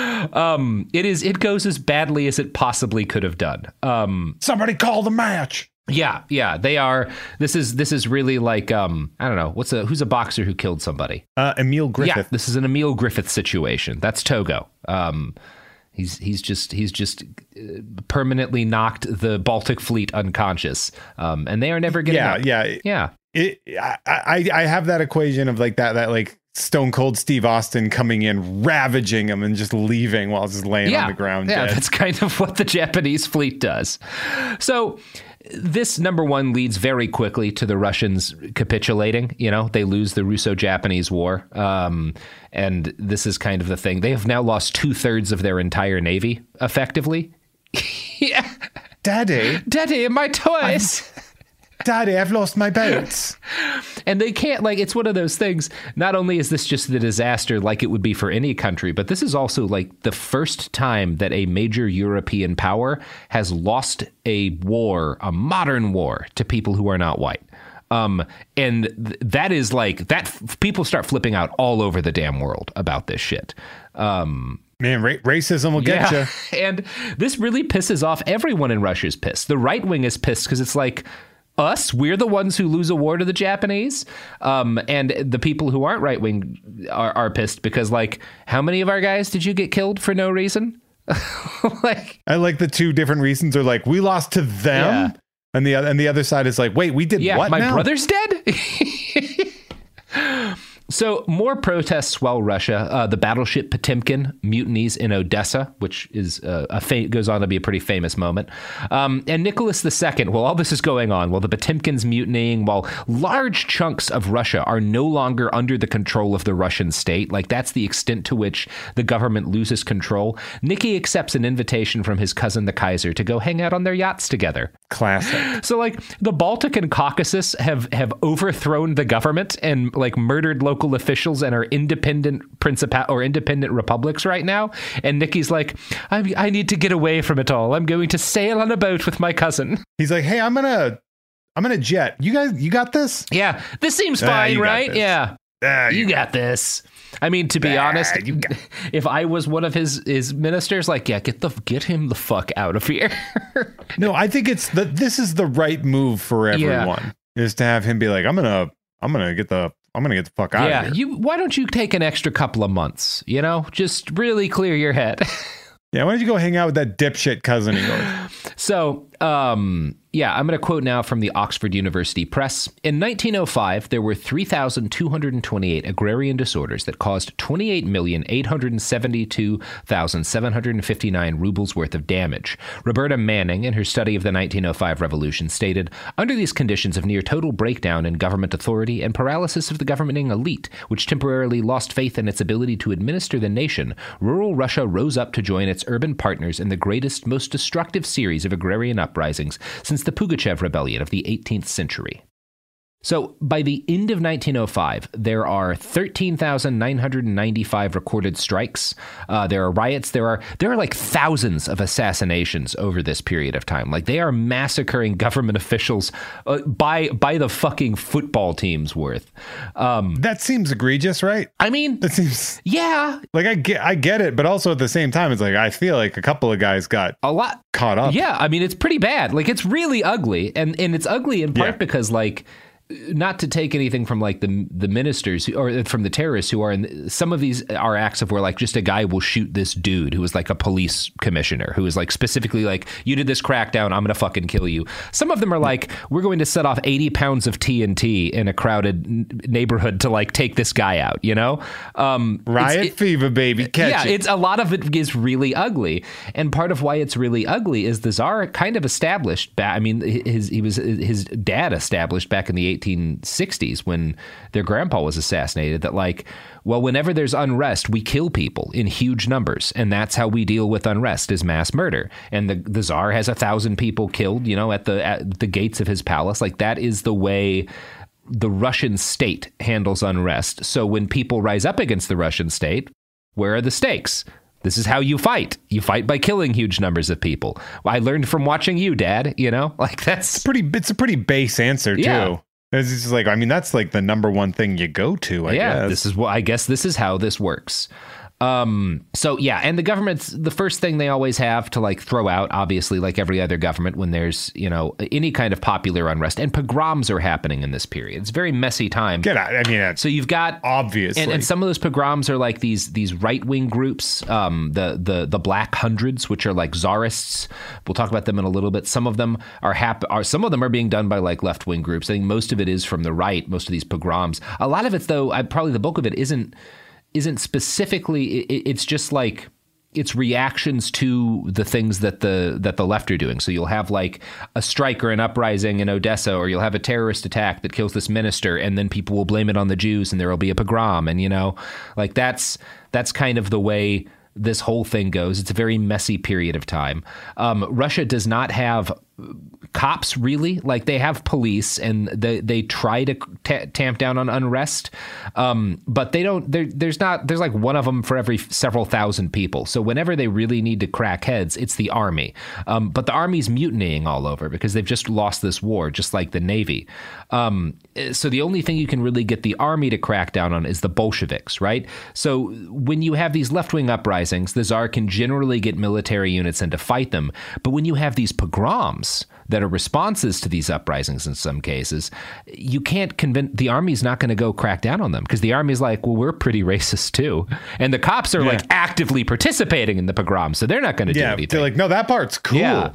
Um, it is. It goes as badly as it possibly could have done. Um, Somebody call the match. Yeah, yeah, they are. This is this is really like um, I don't know what's a who's a boxer who killed somebody. Uh, Emil Griffith. Yeah, this is an Emil Griffith situation. That's Togo. Um, he's he's just he's just permanently knocked the Baltic Fleet unconscious, um, and they are never getting Yeah, up. yeah, yeah. It, I, I I have that equation of like that that like Stone Cold Steve Austin coming in, ravaging him, and just leaving while just laying yeah, on the ground. Yeah, dead. that's kind of what the Japanese fleet does. So this, number one, leads very quickly to the Russians capitulating. You know, they lose the Russo-Japanese War. Um, and this is kind of the thing. They have now lost two-thirds of their entire navy, effectively. Yeah. Daddy. Daddy, my toys. I'm- Daddy, I've lost my boats. And they can't, like, it's one of those things. Not only is this just the disaster like it would be for any country, but this is also like the first time that a major European power has lost a war, a modern war, to people who are not white. Um, and th- that is like that. F- people start flipping out all over the damn world about this shit. Um, Man, ra- racism will get yeah. you. And this really pisses off everyone in Russia's pissed. The right wing is pissed because it's like, us, we're the ones who lose a war to the Japanese. Um, and the people who aren't right wing are, are pissed because, like, how many of our guys did you get killed for no reason? Like, I like the two different reasons are like, we lost to them. Yeah. And the and the other side is like, wait, we did yeah, what my now? brother's dead? So more protests swell Russia. Uh, the battleship Potemkin mutinies in Odessa, which is uh, a fa- goes on to be a pretty famous moment. Um, and Nicholas the Second, while all this is going on, while the Potemkin's mutinying, while large chunks of Russia are no longer under the control of the Russian state, like that's the extent to which the government loses control, Nicky accepts an invitation from his cousin the Kaiser to go hang out on their yachts together. Classic. So like the Baltic and Caucasus have have overthrown the government and like murdered local officials and are independent principal or independent republics right now. And Nicky's like, I I need to get away from it all. I'm going to sail on a boat with my cousin. He's like, hey, I'm gonna I'm gonna jet. You guys, you got this? Yeah, this seems Ah, fine, you got right? this. Yeah. Ah, you, you got this. I mean, to be Ah, honest, you got- if I was one of his his ministers, like, yeah, get the get him the fuck out of here. No, I think it's the this is the right move for everyone is to have him be like, I'm gonna I'm gonna get the I'm gonna get the fuck out yeah, of here. you. Why don't you take an extra couple of months? You know, just really clear your head. Yeah, why don't you go hang out with that dipshit cousin of yours? So, um, yeah, I'm going to quote now from the Oxford University Press. In nineteen oh five, there were three thousand two hundred twenty-eight agrarian disorders that caused twenty-eight million eight hundred seventy-two thousand seven hundred fifty-nine rubles worth of damage. Roberta Manning, in her study of the nineteen oh five revolution, stated, under these conditions of near total breakdown in government authority and paralysis of the governing elite, which temporarily lost faith in its ability to administer the nation, rural Russia rose up to join its urban partners in the greatest, most destructive series of agrarian uprisings since the Pugachev Rebellion of the eighteenth century. So by the end of nineteen oh five, there are thirteen thousand nine hundred ninety-five recorded strikes. Uh, there are riots. There are there are like thousands of assassinations over this period of time. Like they are massacring government officials uh, by by the fucking football team's worth. Um, that seems egregious, right? I mean, that seems yeah. Like I get I get it, but also at the same time, it's like I feel like a couple of guys got a lot caught up. Yeah, I mean, it's pretty bad. Like it's really ugly, and and it's ugly in part Yeah. because like. Not to take anything from like the the ministers who, or from the terrorists who are in some of these are acts of where like just a guy will shoot this dude who was like a police commissioner who is like specifically like, you did this crackdown, I'm gonna fucking kill you. Some of them are like, we're going to set off eighty pounds of T N T in a crowded n- neighborhood to like take this guy out, you know? Um, Riot it, fever, baby. Catch yeah, it. it's a lot of it is really ugly, and part of why it's really ugly is the Tsar kind of established. Ba- I mean, his he was his dad established back in the eighteen sixties when their grandpa was assassinated that like, well, whenever there's unrest, we kill people in huge numbers, and that's how we deal with unrest is mass murder. And the the Tsar has a thousand people killed, you know, at the at the gates of his palace. Like that is the way the Russian state handles unrest. So when people rise up against the Russian state, where are the stakes? This is how you fight. You fight by killing huge numbers of people. I learned from watching you, Dad. You know, like that's it's pretty. It's a pretty base answer too. Yeah. It's just like, I mean, that's like the number one thing you go to. I yeah, guess. this is what I guess this is how this works. Um, so yeah, and the government's the first thing they always have to like throw out, obviously, like every other government, when there's, you know, any kind of popular unrest, and pogroms are happening in this period. It's a very messy time. Get out. I mean, that's so you've got obviously, and, and some of those pogroms are like these these right wing groups, um, the the the Black Hundreds, which are like czarists. We'll talk about them in a little bit. Some of them are hap- are some of them are being done by like left wing groups. I think most of it is from the right. Most of these pogroms. A lot of it, though, I, probably the bulk of it isn't. isn't specifically, it, it's just like, it's reactions to the things that the that the left are doing. So you'll have like a strike or an uprising in Odessa, or you'll have a terrorist attack that kills this minister, and then people will blame it on the Jews, and there will be a pogrom. And, you know, like that's that's kind of the way this whole thing goes. It's a very messy period of time. Um, Russia does not have cops, really. Like, they have police, and they they try to t- tamp down on unrest, um, but they don't. There's not. There's like one of them for every several thousand people. So whenever they really need to crack heads, it's the army. Um, but the army's mutinying all over because they've just lost this war, just like the Navy. Um, so the only thing you can really get the army to crack down on is the Bolsheviks, right? So when you have these left-wing uprisings, the Tsar can generally get military units in to fight them. But when you have these pogroms that are responses to these uprisings in some cases, you can't convince the army's not going to go crack down on them because the army's like, well, we're pretty racist too. And the cops are yeah. like actively participating in the pogroms, so they're not going to yeah, do anything. They're like, no, that part's cool. Yeah.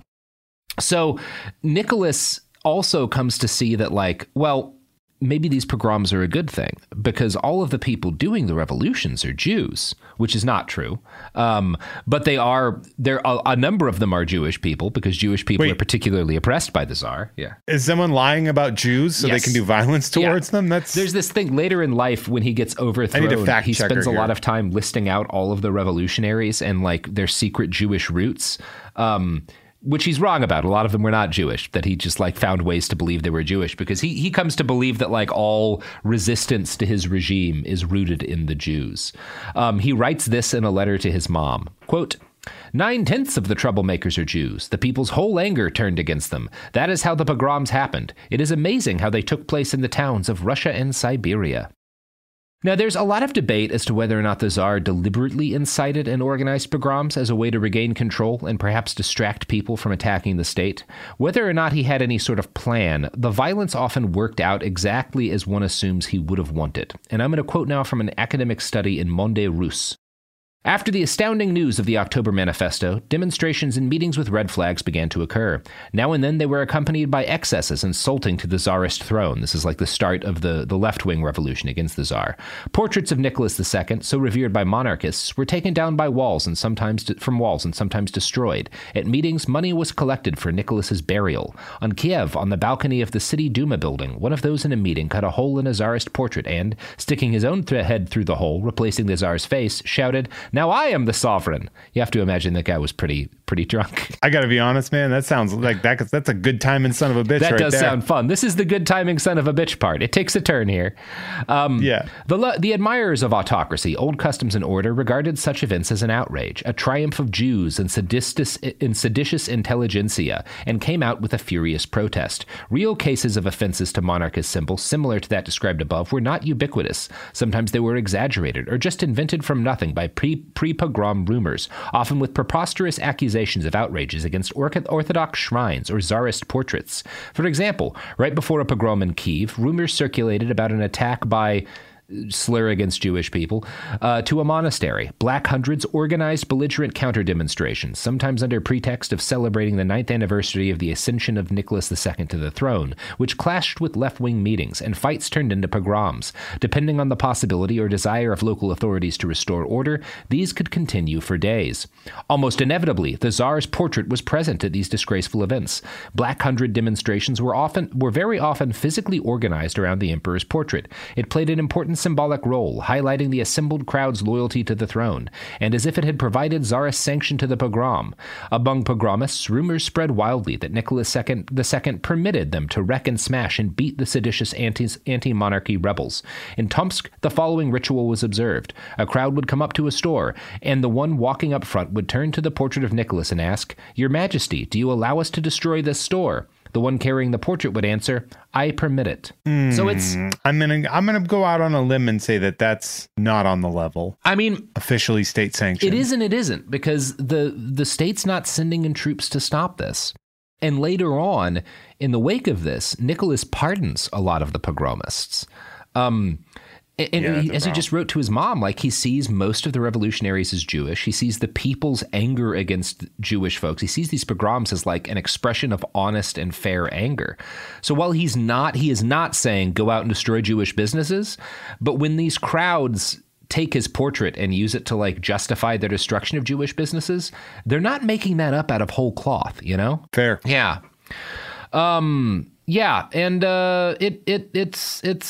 So Nicholas also comes to see that, like, well, maybe these pogroms are a good thing because all of the people doing the revolutions are Jews, which is not true. Um, but they are, there a, a number of them are Jewish people because Jewish people Wait. are particularly oppressed by the Tsar. Yeah. Is someone lying about Jews so yes. they can do violence towards yeah. them? That's There's this thing later in life when he gets overthrown, I need a fact he spends a here. lot of time listing out all of the revolutionaries and like their secret Jewish roots. Um, Which he's wrong about. A lot of them were not Jewish, that he just like found ways to believe they were Jewish because he, he comes to believe that like all resistance to his regime is rooted in the Jews. Um, he writes this in a letter to his mom, quote, "Nine-tenths of the troublemakers are Jews. The people's whole anger turned against them. That is how the pogroms happened. It is amazing how they took place in the towns of Russia and Siberia." Now, there's a lot of debate as to whether or not the Tsar deliberately incited and organized pogroms as a way to regain control and perhaps distract people from attacking the state. Whether or not he had any sort of plan, the violence often worked out exactly as one assumes he would have wanted. And I'm going to quote now from an academic study in Monde Russe. After the astounding news of the October Manifesto, demonstrations and meetings with red flags began to occur. Now and then they were accompanied by excesses insulting to the Tsarist throne. This is like the start of the, the left-wing revolution against the Tsar. Portraits of Nicholas the Second, so revered by monarchists, were taken down by walls and sometimes de- from walls and sometimes destroyed. At meetings, money was collected for Nicholas's burial. On Kiev, on the balcony of the City Duma building, one of those in a meeting cut a hole in a Tsarist portrait and, sticking his own th- head through the hole, replacing the Tsar's face, shouted, "Now I am the sovereign." You have to imagine that guy was pretty pretty drunk. I got to be honest, man. That sounds like that. That's a good timing son of a bitch. That right does there. sound fun. This is the good timing son of a bitch part. It takes a turn here. Um, yeah. The the admirers of autocracy, old customs and order, regarded such events as an outrage, a triumph of Jews and seditious, and seditious intelligentsia, and came out with a furious protest. Real cases of offenses to monarchist symbols, similar to that described above, were not ubiquitous. Sometimes they were exaggerated or just invented from nothing by pre pre pogrom rumors, often with preposterous accusations of outrages against Orthodox shrines or Tsarist portraits. For example, right before a pogrom in Kiev, rumors circulated about an attack by slur against Jewish people, uh, to a monastery. Black Hundreds organized belligerent counter-demonstrations, sometimes under pretext of celebrating the ninth anniversary of the ascension of Nicholas the Second to the throne, which clashed with left-wing meetings, and fights turned into pogroms. Depending on the possibility or desire of local authorities to restore order, these could continue for days. Almost inevitably, the Tsar's portrait was present at these disgraceful events. Black Hundred demonstrations were often were very often physically organized around the emperor's portrait. It played an important symbolic role, highlighting the assembled crowd's loyalty to the throne, and as if it had provided Tsarist sanction to the pogrom. Among pogromists, rumors spread wildly that Nicholas the Second permitted them to wreck and smash and beat the seditious anti- anti-monarchy rebels. In Tomsk, the following ritual was observed. A crowd would come up to a store, and the one walking up front would turn to the portrait of Nicholas and ask, "Your Majesty, do you allow us to destroy this store?" The one carrying the portrait would answer, "I permit it." Mm, so it's... I'm going to I'm gonna go out on a limb and say that that's not on the level. I mean... Officially state sanctioned. It is and it isn't, because the, the state's not sending in troops to stop this. And later on, in the wake of this, Nicholas pardons a lot of the pogromists. Um... And yeah, he, as he just wrote to his mom, like he sees most of the revolutionaries as Jewish. He sees the people's anger against Jewish folks. He sees these pogroms as like an expression of honest and fair anger. So while he's not, he is not saying go out and destroy Jewish businesses. But when these crowds take his portrait and use it to like justify their destruction of Jewish businesses, they're not making that up out of whole cloth, you know? Fair. Yeah. Um, yeah. And uh, it it it's it's.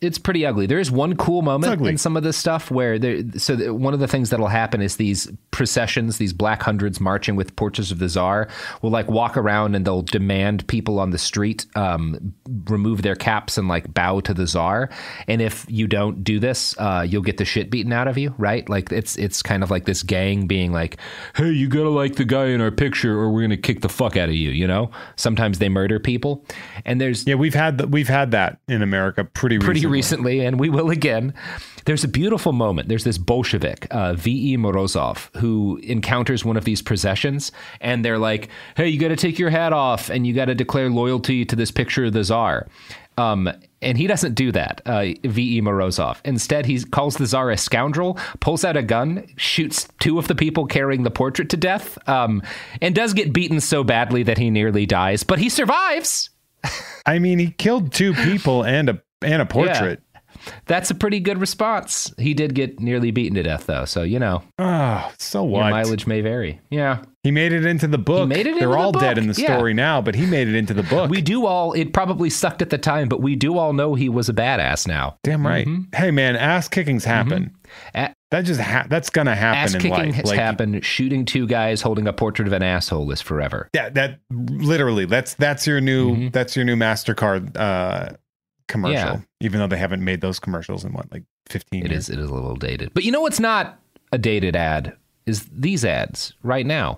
it's pretty ugly. There is one cool moment in some of this stuff where there. So the, one of the things that'll happen is these processions, these black hundreds marching with portraits of the Tsar, will like walk around and they'll demand people on the street um, remove their caps and like bow to the Tsar. And if you don't do this, uh, you'll get the shit beaten out of you, right? Like it's it's kind of like this gang being like, hey, you gotta like the guy in our picture, or we're gonna kick the fuck out of you. You know, sometimes they murder people, and there's yeah, we've had th- we've had that in America pretty pretty recently. recently, and we will again. There's a beautiful moment. There's this Bolshevik, uh, V E Morozov, who encounters one of these processions, and they're like, hey, you got to take your hat off, and you got to declare loyalty to this picture of the Tsar. Um, and he doesn't do that, uh, V E Morozov. Instead, he calls the Tsar a scoundrel, pulls out a gun, shoots two of the people carrying the portrait to death, um, and does get beaten so badly that he nearly dies, but he survives. I mean, he killed two people and a and a portrait. Yeah. That's a pretty good response. He did get nearly beaten to death, though. So, you know. Oh, so what? Your mileage may vary. Yeah. He made it into the book. He made it They're into all the book. dead in the story yeah. now, but he made it into the book. We do all, it probably sucked at the time, but we do all know he was a badass now. Damn right. Mm-hmm. Hey, man, ass kickings happen. Mm-hmm. At, that just ha- That's going to happen ass in kicking life. has like, happened. Shooting two guys holding a portrait of an asshole is forever. Yeah, that literally, that's that's your new, mm-hmm. that's your new MasterCard uh, commercial, Yeah. even though they haven't made those commercials in what, like fifteen It years. is, it is a little dated. But you know what's not a dated ad is these ads right now.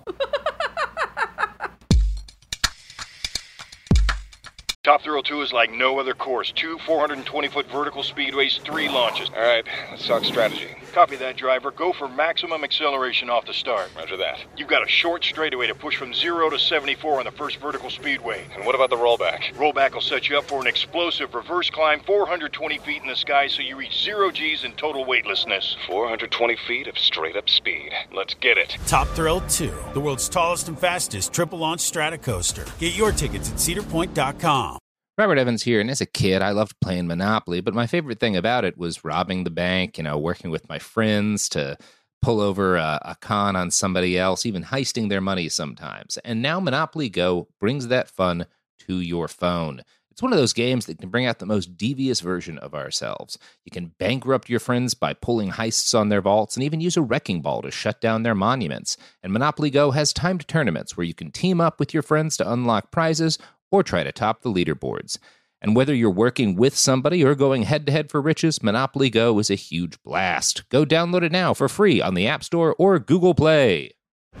Top Thrill two is like no other course. Two four hundred twenty foot vertical speedways, three launches. All right, let's talk strategy. Copy that, driver. Go for maximum acceleration off the start. Roger that. You've got a short straightaway to push from zero to seventy-four on the first vertical speedway. And what about the rollback? Rollback will set you up for an explosive reverse climb four hundred twenty feet in the sky so you reach zero G's and total weightlessness. four hundred twenty feet of straight-up speed. Let's get it. Top Thrill two, the world's tallest and fastest triple-launch stratocoaster. Get your tickets at cedar point dot com. Robert Evans here, and as a kid, I loved playing Monopoly, but my favorite thing about it was robbing the bank, you know, working with my friends to pull over a, a con on somebody else, even heisting their money sometimes. And now Monopoly Go brings that fun to your phone. It's one of those games that can bring out the most devious version of ourselves. You can bankrupt your friends by pulling heists on their vaults and even use a wrecking ball to shut down their monuments. And Monopoly Go has timed tournaments where you can team up with your friends to unlock prizes or try to top the leaderboards. And whether you're working with somebody or going head-to-head for riches, Monopoly Go is a huge blast. Go download it now for free on the App Store or Google Play.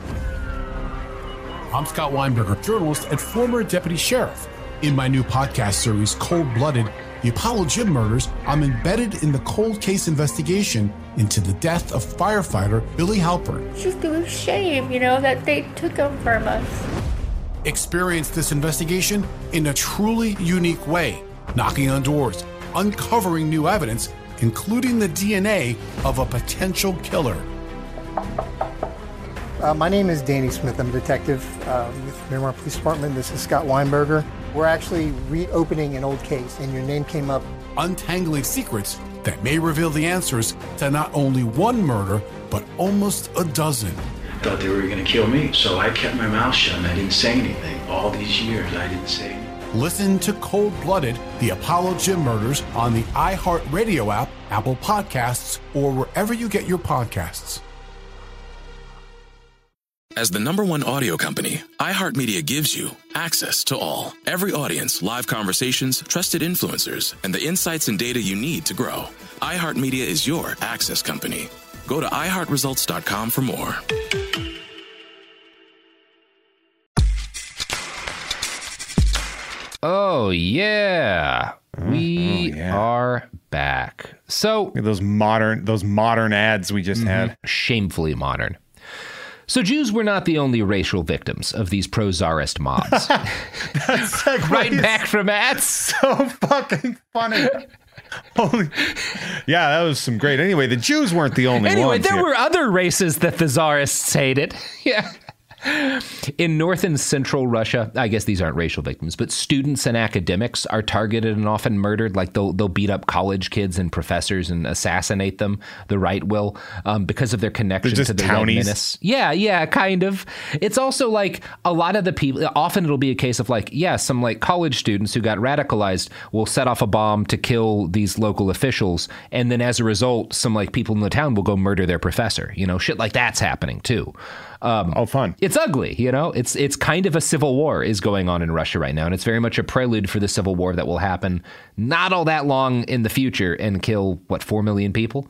I'm Scott Weinberger, journalist and former deputy sheriff. In my new podcast series, Cold Blooded, The Apollo Gym Murders, I'm embedded in the cold case investigation into the death of firefighter Billy Halpern. It's just a shame, you know, that they took him from us. Experience this investigation in a truly unique way, knocking on doors, uncovering new evidence, including the D N A of a potential killer. Uh, my name is Danny Smith. I'm a detective uh, with Miramar Police Department. This is Scott Weinberger. We're actually reopening an old case, and your name came up. Untangling secrets that may reveal the answers to not only one murder, but almost a dozen. Thought they were going to kill me, so I kept my mouth shut and I didn't say anything. All these years, I didn't say anything. Listen to Cold Blooded, The Apollo Gym Murders on the iHeartRadio app, Apple Podcasts, or wherever you get your podcasts. As the number one audio company, iHeartMedia gives you access to all. Every audience, live conversations, trusted influencers, and the insights and data you need to grow. iHeartMedia is your access company. Go to i heart results dot com for more. Oh, yeah. We oh, yeah. are back. So those modern those modern ads we just mm-hmm. had. Shamefully modern. So Jews were not the only racial victims of these pro-Tsarist mobs. That's like right back from ads. So fucking funny. Holy, yeah, that was some great. Anyway, the Jews weren't the only anyway, ones. Anyway, there here. were other races that the Tsarists hated. Yeah. In north and central Russia, I guess these aren't racial victims, but students and academics are targeted and often murdered. Like they'll they'll beat up college kids and professors and assassinate them. The right will, um, because of their connection to the Red Menace. Yeah, yeah, kind of. It's also like a lot of the people. Often it'll be a case of like, yeah, some like college students who got radicalized will set off a bomb to kill these local officials, and then as a result, some like people in the town will go murder their professor. You know, shit like that's happening too. Um, oh, fun. It's ugly, you know, it's it's kind of a civil war is going on in Russia right now. And it's very much a prelude for the civil war that will happen not all that long in the future and kill, what, four million people?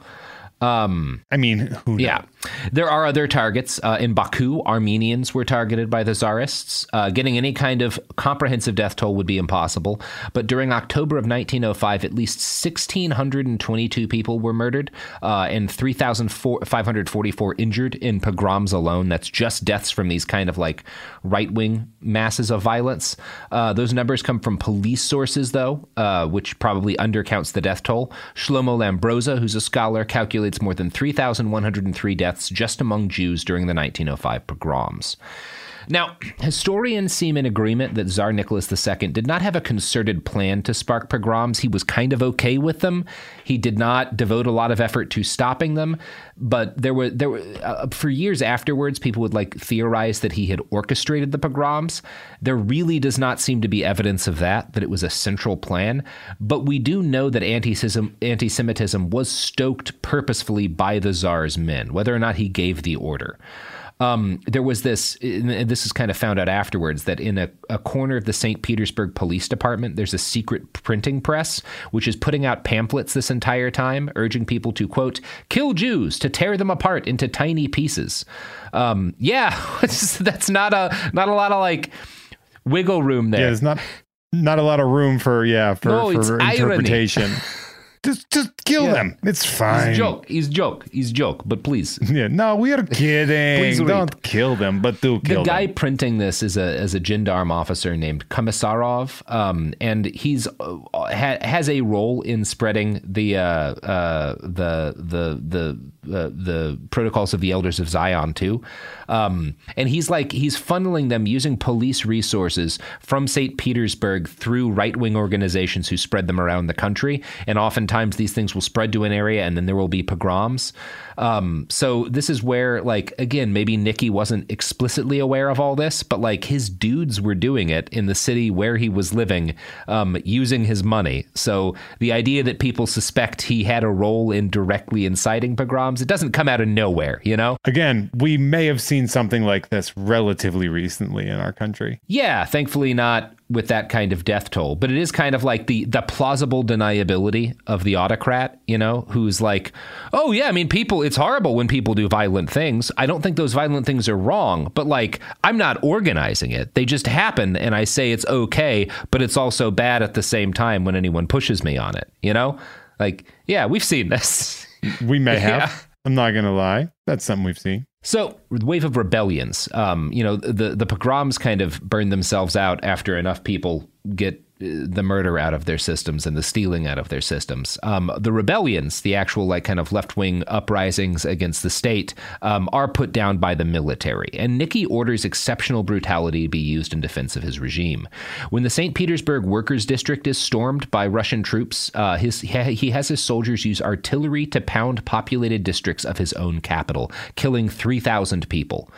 Um, I mean, who knows? Yeah, there are other targets. Uh, in Baku, Armenians were targeted by the Tsarists. Uh, getting any kind of comprehensive death toll would be impossible. But during October of nineteen oh five, at least one thousand six hundred twenty-two people were murdered uh, and three thousand five hundred forty-four injured in pogroms alone. That's just deaths from these kind of like right-wing masses of violence. Uh, those numbers come from police sources, though, uh, which probably undercounts the death toll. Shlomo Lambroza, who's a scholar, calculates more than three thousand one hundred three deaths just among Jews during the nineteen oh five pogroms. Now, historians seem in agreement that Tsar Nicholas the Second did not have a concerted plan to spark pogroms. He was kind of okay with them. He did not devote a lot of effort to stopping them. But there were there were uh, for years afterwards, people would like theorize that he had orchestrated the pogroms. There really does not seem to be evidence of that, that it was a central plan. But we do know that anti-Semitism, anti-Semitism was stoked purposefully by the Tsar's men, whether or not he gave the order. Um, there was this, and this is kind of found out afterwards, that in a, a corner of the Saint Petersburg Police Department, there's a secret printing press, which is putting out pamphlets this entire time, urging people to, quote, kill Jews, to tear them apart into tiny pieces. Um, yeah, that's not a, not a lot of like wiggle room there. Yeah, there's not, not a lot of room for, yeah, for, no, for interpretation. Just, just kill yeah. them. It's fine. He's joke. He's joke. He's joke. But please. Yeah. No, we are kidding. Please Don't read. kill them, but do kill them. The guy them. printing this is a is a Gendarme officer named Komisarov, um, and he's uh, ha, has a role in spreading the uh, uh, the the the uh, the protocols of the Elders of Zion too. Um, and he's like he's funneling them using police resources from Saint Petersburg through right-wing organizations who spread them around the country, and oftentimes these things will spread to an area and then there will be pogroms. Um, so this is where, like, again, maybe Nicky wasn't explicitly aware of all this, but like his dudes were doing it in the city where he was living, um, using his money. So the idea that people suspect he had a role in directly inciting pogroms, it doesn't come out of nowhere, you know? Again, we may have seen something like this relatively recently in our country. Yeah, thankfully not with that kind of death toll, but it is kind of like the the plausible deniability of the autocrat, you know, who's like, oh yeah, I mean, people, it's horrible when people do violent things. I don't think those violent things are wrong, but like, I'm not organizing it. They just happen, and I say it's okay, but it's also bad at the same time when anyone pushes me on it, you know? Like, yeah, we've seen this. We may have. Yeah. I'm not going to lie. That's something we've seen. So, the wave of rebellions, um, you know, the, the pogroms kind of burn themselves out after enough people get the murder out of their systems and the stealing out of their systems. Um, the rebellions, the actual like kind of left-wing uprisings against the state, um, are put down by the military. And Nicky orders exceptional brutality be used in defense of his regime. When the Saint Petersburg Workers' District is stormed by Russian troops, uh, his he has his soldiers use artillery to pound populated districts of his own capital, killing three thousand people.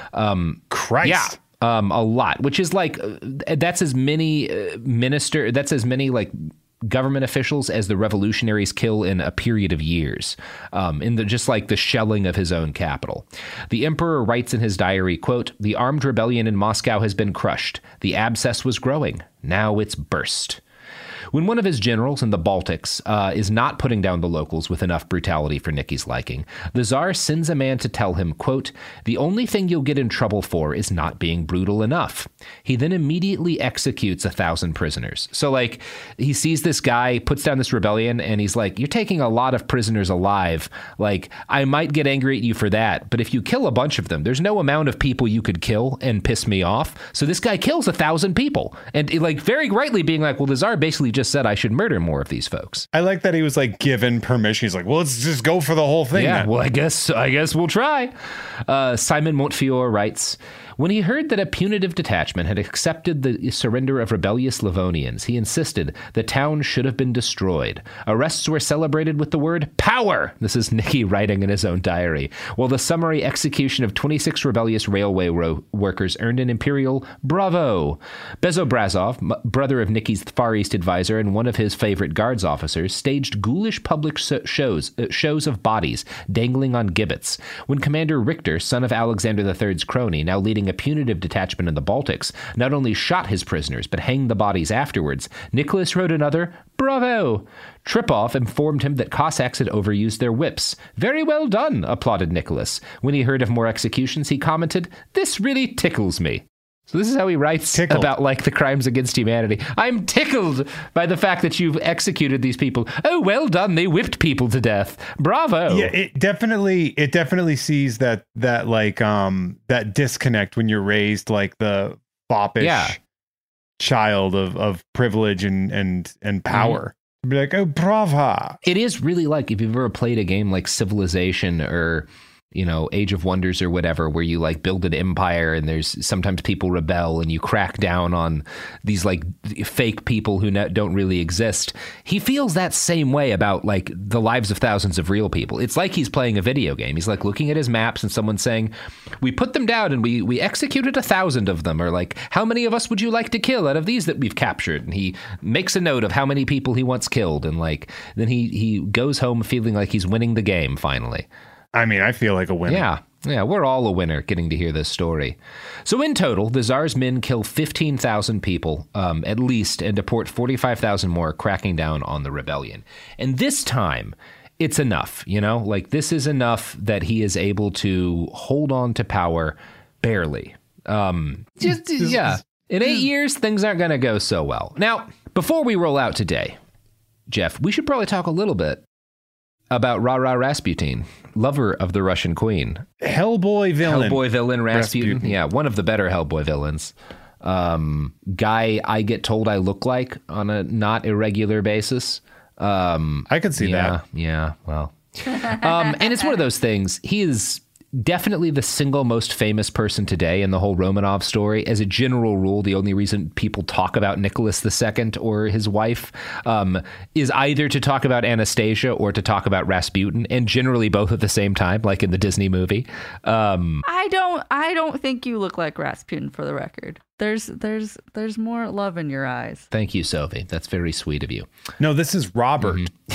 Um, Christ. Yeah. Um, a lot, which is like, uh, that's as many uh, minister, that's as many like government officials as the revolutionaries kill in a period of years, um, in the, just like the shelling of his own capital. The emperor writes in his diary, quote, "The armed rebellion in Moscow has been crushed. The abscess was growing. Now it's burst." When one of his generals in the Baltics uh, is not putting down the locals with enough brutality for Nicky's liking, the Tsar sends a man to tell him, quote, "The only thing you'll get in trouble for is not being brutal enough." He then immediately executes a thousand prisoners. So, like, he sees this guy, puts down this rebellion, and he's like, "You're taking a lot of prisoners alive. Like, I might get angry at you for that, but if you kill a bunch of them, there's no amount of people you could kill and piss me off." So this guy kills a thousand people. And, like, very rightly being like, well, the Tsar basically just said I should murder more of these folks. I like that he was like given permission. He's like, well, let's just go for the whole thing. Yeah, then. well, I guess I guess we'll try. Uh, Simon Montefiore writes, When he heard that a punitive detachment had accepted the surrender of rebellious Livonians, he insisted the town should have been destroyed. Arrests were celebrated with the word power. This is Nicky writing in his own diary. While the summary execution of twenty-six rebellious railway ro- workers earned an imperial bravo. Bezobrazov, m- brother of Nicky's Far East advisor and one of his favorite guards officers, staged ghoulish public so- shows uh, shows of bodies dangling on gibbets. When Commander Richter, son of Alexander the Third's crony, now leading a punitive detachment in the Baltics, not only shot his prisoners but hanged the bodies afterwards, Nicholas wrote another bravo. Tripov informed him that Cossacks had overused their whips. Very well done, applauded Nicholas. When he heard of more executions, he commented, this really tickles me. So this is how he writes tickled. about, like, the crimes against humanity. I'm tickled by the fact that you've executed these people. Oh, well done. They whipped people to death. Bravo. Yeah, it definitely, it definitely sees that, that like, um, that disconnect when you're raised like the foppish yeah. child of, of privilege and, and, and power. Mm-hmm. Be like, oh, brava. It is really like, if you've ever played a game like Civilization or, you know, Age of Wonders or whatever, where you like build an empire and there's sometimes people rebel and you crack down on these like fake people who no, don't really exist. He feels that same way about like the lives of thousands of real people. It's like he's playing a video game. He's like looking at his maps and someone's saying, we put them down and we, we executed a thousand of them. Or like, how many of us would you like to kill out of these that we've captured? And he makes a note of how many people he once killed. And like, then he, he goes home feeling like he's winning the game finally. I mean, I feel like a winner. Yeah, yeah, we're all a winner getting to hear this story. So in total, the Tsar's men kill fifteen thousand people, um, at least, and deport forty-five thousand more, cracking down on the rebellion. And this time, it's enough, you know? Like, this is enough that he is able to hold on to power barely. Um, just, yeah, in eight years, things aren't going to go so well. Now, before we roll out today, Jeff, we should probably talk a little bit about Ra-Ra Rasputin, lover of the Russian queen. Hellboy villain. Hellboy villain Rasputin. Rasputin. Yeah, one of the better Hellboy villains. Um, guy I get told I look like on a not irregular basis. Um, I could see yeah, that. Yeah, well. um, and it's one of those things. He is definitely the single most famous person today in the whole Romanov story. As a general rule, the only reason people talk about Nicholas the Second or his wife um, is either to talk about Anastasia or to talk about Rasputin, and generally both at the same time, like in the Disney movie. Um, I don't. I don't think you look like Rasputin, for the record. There's there's there's more love in your eyes. Thank you, Sophie. That's very sweet of you. No, this is Robert.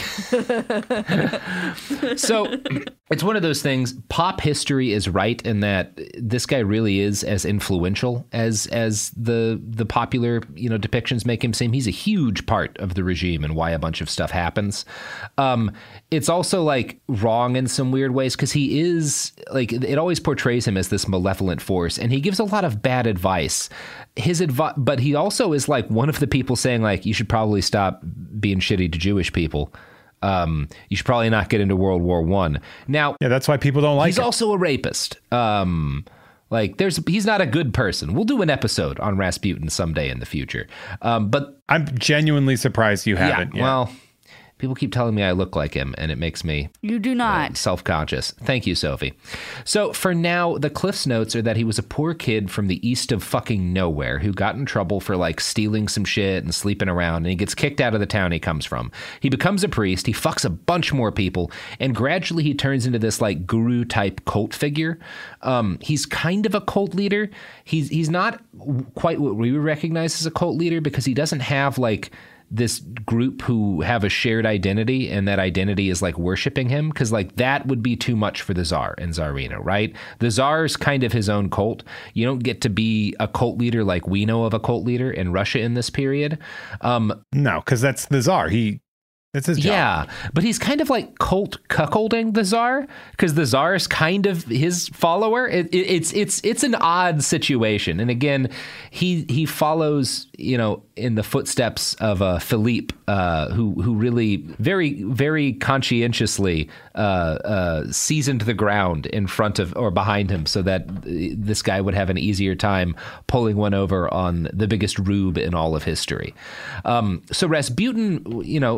Mm-hmm. So it's one of those things. Pop history is right in that this guy really is as influential as as the the popular, you know, depictions make him seem. He's a huge part of the regime and why a bunch of stuff happens. Um, it's also like wrong in some weird ways because he is like, it always portrays him as this malevolent force, and he gives a lot of bad advice. His advice, but he also is like one of the people saying like, you should probably stop being shitty to Jewish people. Um, you should probably not get into World War One. Now, yeah, that's why people don't like he's it. He's also a rapist. Um, like there's, he's not a good person. We'll do an episode on Rasputin someday in the future. Um, but I'm genuinely surprised you haven't. Yeah, well, people keep telling me I look like him, and it makes me you do not uh, self-conscious. Thank you, Sophie. So for now, the Cliff's notes are that he was a poor kid from the east of fucking nowhere who got in trouble for like stealing some shit and sleeping around, and he gets kicked out of the town he comes from. He becomes a priest, he fucks a bunch more people, and gradually he turns into this like guru-type cult figure. Um, he's kind of a cult leader. He's he's not quite what we would recognize as a cult leader because he doesn't have like this group who have a shared identity, and that identity is like worshiping him, because like that would be too much for the Tsar and Tsarina, right? The Tsar's kind of his own cult. You don't get to be a cult leader like we know of a cult leader in Russia in this period. Um, no, because that's the Tsar. He That's his job. Yeah, but he's kind of like cult cuckolding the Tsar, because the Tsar is kind of his follower. It, it, it's it's it's an odd situation, and again, he he follows, you know, in the footsteps of uh, Philippe, uh, who who really very very conscientiously uh, uh, seasoned the ground in front of or behind him, so that this guy would have an easier time pulling one over on the biggest rube in all of history. Um, so Rasputin, you know, as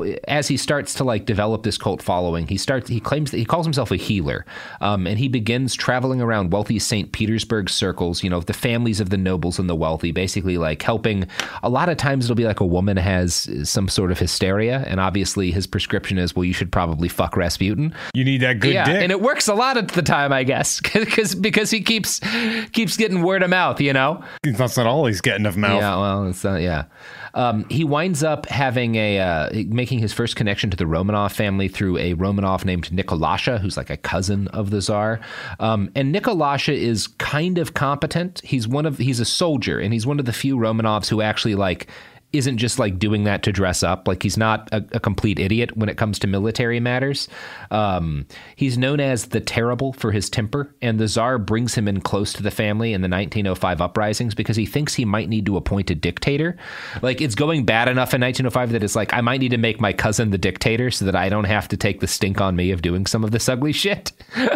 as he starts to like develop this cult following, he starts he claims that he calls himself a healer, um, and he begins traveling around wealthy Saint Petersburg circles, you know, the families of the nobles and the wealthy, basically like helping. A lot of times it'll be like a woman has some sort of hysteria, and obviously his prescription is, well, you should probably fuck Rasputin. You need that good yeah, dick. And it works a lot at the time, I guess, because because he keeps keeps getting word of mouth, you know. That's not all he's getting of mouth. Yeah, well, it's not, yeah. Um, he winds up having a uh, making his first connection to the Romanov family through a Romanov named Nikolasha, who's like a cousin of the Tsar. Um, and Nikolasha is kind of competent. He's one of he's a soldier, and he's one of the few Romanovs who actually like isn't just like doing that to dress up. Like he's not a, a complete idiot when it comes to military matters. Um, he's known as the Terrible for his temper, and the Tsar brings him in close to the family in the nineteen oh five uprisings because he thinks he might need to appoint a dictator. Like it's going bad enough in nineteen oh five that it's like, I might need to make my cousin the dictator so that I don't have to take the stink on me of doing some of this ugly shit.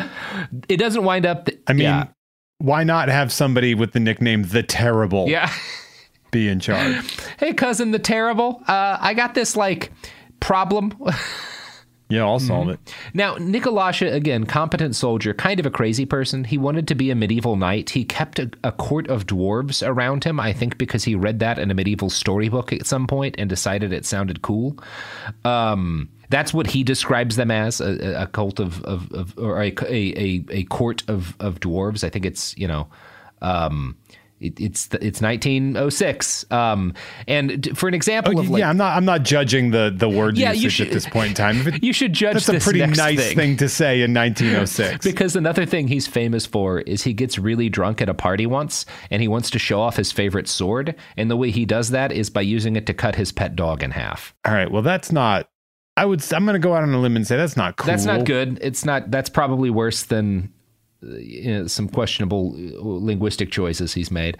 It doesn't wind up. Th- I mean, yeah. Why not have somebody with the nickname The Terrible? Yeah. Be in charge. Hey, cousin, the Terrible. Uh, I got this like problem. Yeah, I'll solve mm-hmm. it. Now, Nikolasha, again, competent soldier, kind of a crazy person. He wanted to be a medieval knight. He kept a, a court of dwarves around him, I think because he read that in a medieval storybook at some point and decided it sounded cool. Um, that's what he describes them as, a, a cult of, of, of or a, a, a court of, of dwarves. I think it's, you know... Um, It, it's it's nineteen oh six, um, and for an example oh, of like, yeah, I'm not I'm not judging the the word yeah, usage should, at this point in time. It, you should judge. That's this a pretty next nice thing. thing to say in nineteen oh six. Because another thing he's famous for is he gets really drunk at a party once, and he wants to show off his favorite sword, and the way he does that is by using it to cut his pet dog in half. All right, well that's not. I would. I'm going to go out on a limb and say that's not cool. That's not good. It's not. That's probably worse than. You know, some questionable linguistic choices he's made.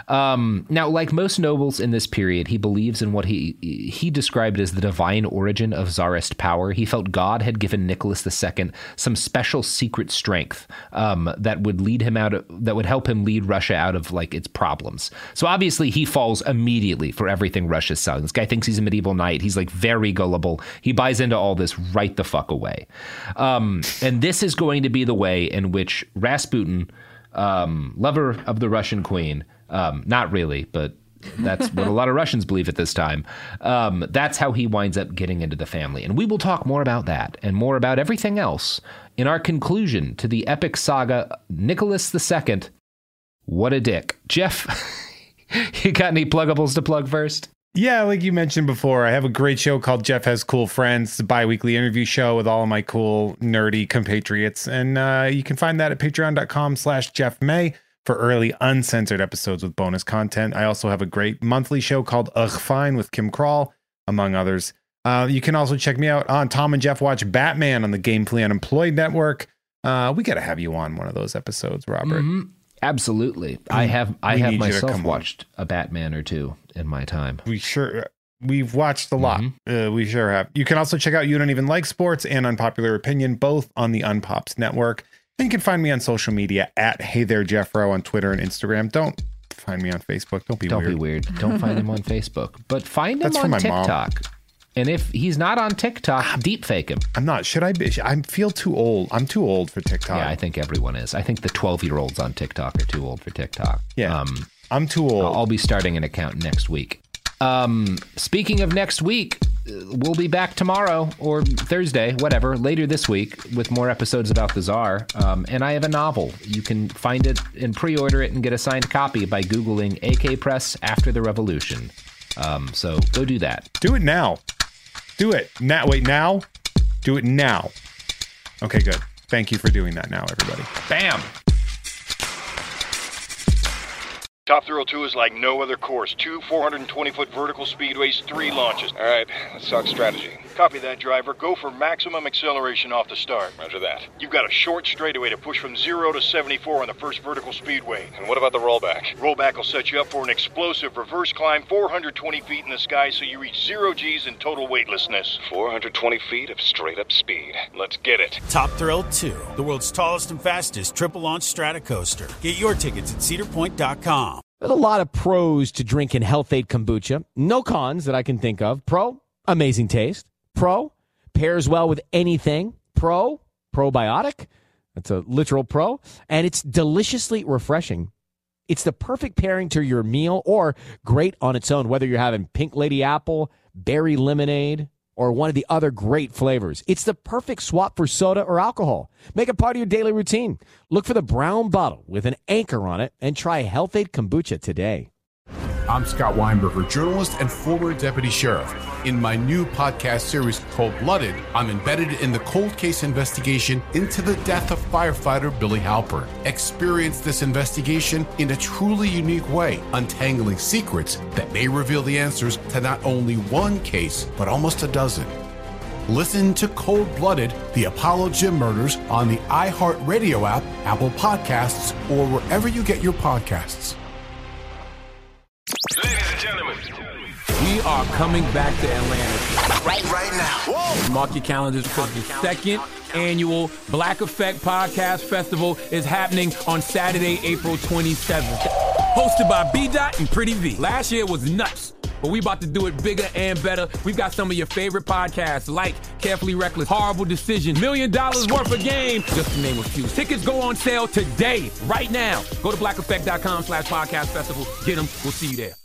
Um, now, like most nobles in this period, he believes in what he he described as the divine origin of Tsarist power. He felt God had given Nicholas the Second some special secret strength um, that would lead him out of, that would help him lead Russia out of like its problems. So obviously, he falls immediately for everything Russia's selling. This guy thinks he's a medieval knight. He's like very gullible. He buys into all this right the fuck away. Um, and this is going to be the way in which Rasputin, um, lover of the Russian queen, um, not really, but that's what a lot of Russians believe at this time. Um, that's how he winds up getting into the family. And we will talk more about that and more about everything else in our conclusion to the epic saga, Nicholas the Second. What a dick. Jeff, you got any pluggables to plug first? Yeah, like you mentioned before, I have a great show called Jeff Has Cool Friends. It's a bi-weekly interview show with all of my cool, nerdy compatriots. And uh, you can find that at patreon.com slash Jeff May for early, uncensored episodes with bonus content. I also have a great monthly show called Ugh Fine with Kim Krall, among others. Uh, you can also check me out on Tom and Jeff Watch Batman on the Gamefully Unemployed Network. Uh, we got to have you on one of those episodes, Robert. Mm-hmm. Absolutely. I have I We have need you to myself come watched a Batman or two in my time. We sure we've watched a lot. Uh, we sure have. You can also check out You Don't Even Like Sports and Unpopular Opinion, both on the Unpops Network. And you can find me on social media at Hey There Jeffro on Twitter and Instagram. Don't find me on Facebook. Don't be Don't weird. be weird. Don't find him on Facebook, but find him That's for on my mom. TikTok. And if he's not on TikTok, deep fake him. I'm not. Should I be? I feel too old. I'm too old for TikTok. Yeah, I think everyone is. I think the twelve-year-olds on TikTok are too old for TikTok. Yeah, um, I'm too old. I'll be starting an account next week. Um, speaking of next week, we'll be back tomorrow or Thursday, whatever, later this week with more episodes about the Tsar. Um, and I have a novel. You can find it and pre-order it and get a signed copy by Googling A K Press After the Revolution. Um, so go do that. Do it now. Do it now. Wait, now? Do it now. Okay, good. Thank you for doing that now, everybody. Bam. Top Thrill two is like no other course. Two four hundred twenty foot vertical speedways, three launches. All right, let's talk strategy. Copy that, driver. Go for maximum acceleration off the start. Roger that. You've got a short straightaway to push from zero to seventy-four on the first vertical speedway. And what about the rollback? Rollback will set you up for an explosive reverse climb four hundred twenty feet in the sky so you reach zero G's in total weightlessness. four hundred twenty feet of straight-up speed. Let's get it. Top Thrill two, the world's tallest and fastest triple-launch Stratocoaster. Get your tickets at cedar point dot com. There's a lot of pros to drinking Health Aid kombucha. No cons that I can think of. Pro, amazing taste. Pro, pairs well with anything. Pro, probiotic. That's a literal pro. And it's deliciously refreshing. It's the perfect pairing to your meal or great on its own, whether you're having pink lady apple, berry lemonade, or one of the other great flavors. It's the perfect swap for soda or alcohol. Make it part of your daily routine. Look for the brown bottle with an anchor on it and try Health-Ade Kombucha today. I'm Scott Weinberger, journalist and former deputy sheriff. In my new podcast series, Cold Blooded, I'm embedded in the cold case investigation into the death of firefighter Billy Halpern. Experience this investigation in a truly unique way, untangling secrets that may reveal the answers to not only one case, but almost a dozen. Listen to Cold Blooded, the Apollo Gym Murders on the iHeartRadio app, Apple Podcasts, or wherever you get your podcasts. Ladies and gentlemen, we are coming back to Atlanta. Right, right now. Whoa. Mark your calendars because the second annual Black Effect Podcast Festival is happening on Saturday, April twenty-seventh. Hosted by B-Dot and Pretty V. Last year was nuts, but we about to do it bigger and better. We've got some of your favorite podcasts like Carefully Reckless, Horrible Decision, Million Dollars Worth of Game, just to name a few. Tickets go on sale today, right now. Go to black effect dot com slash podcast festival. Get them. We'll see you there.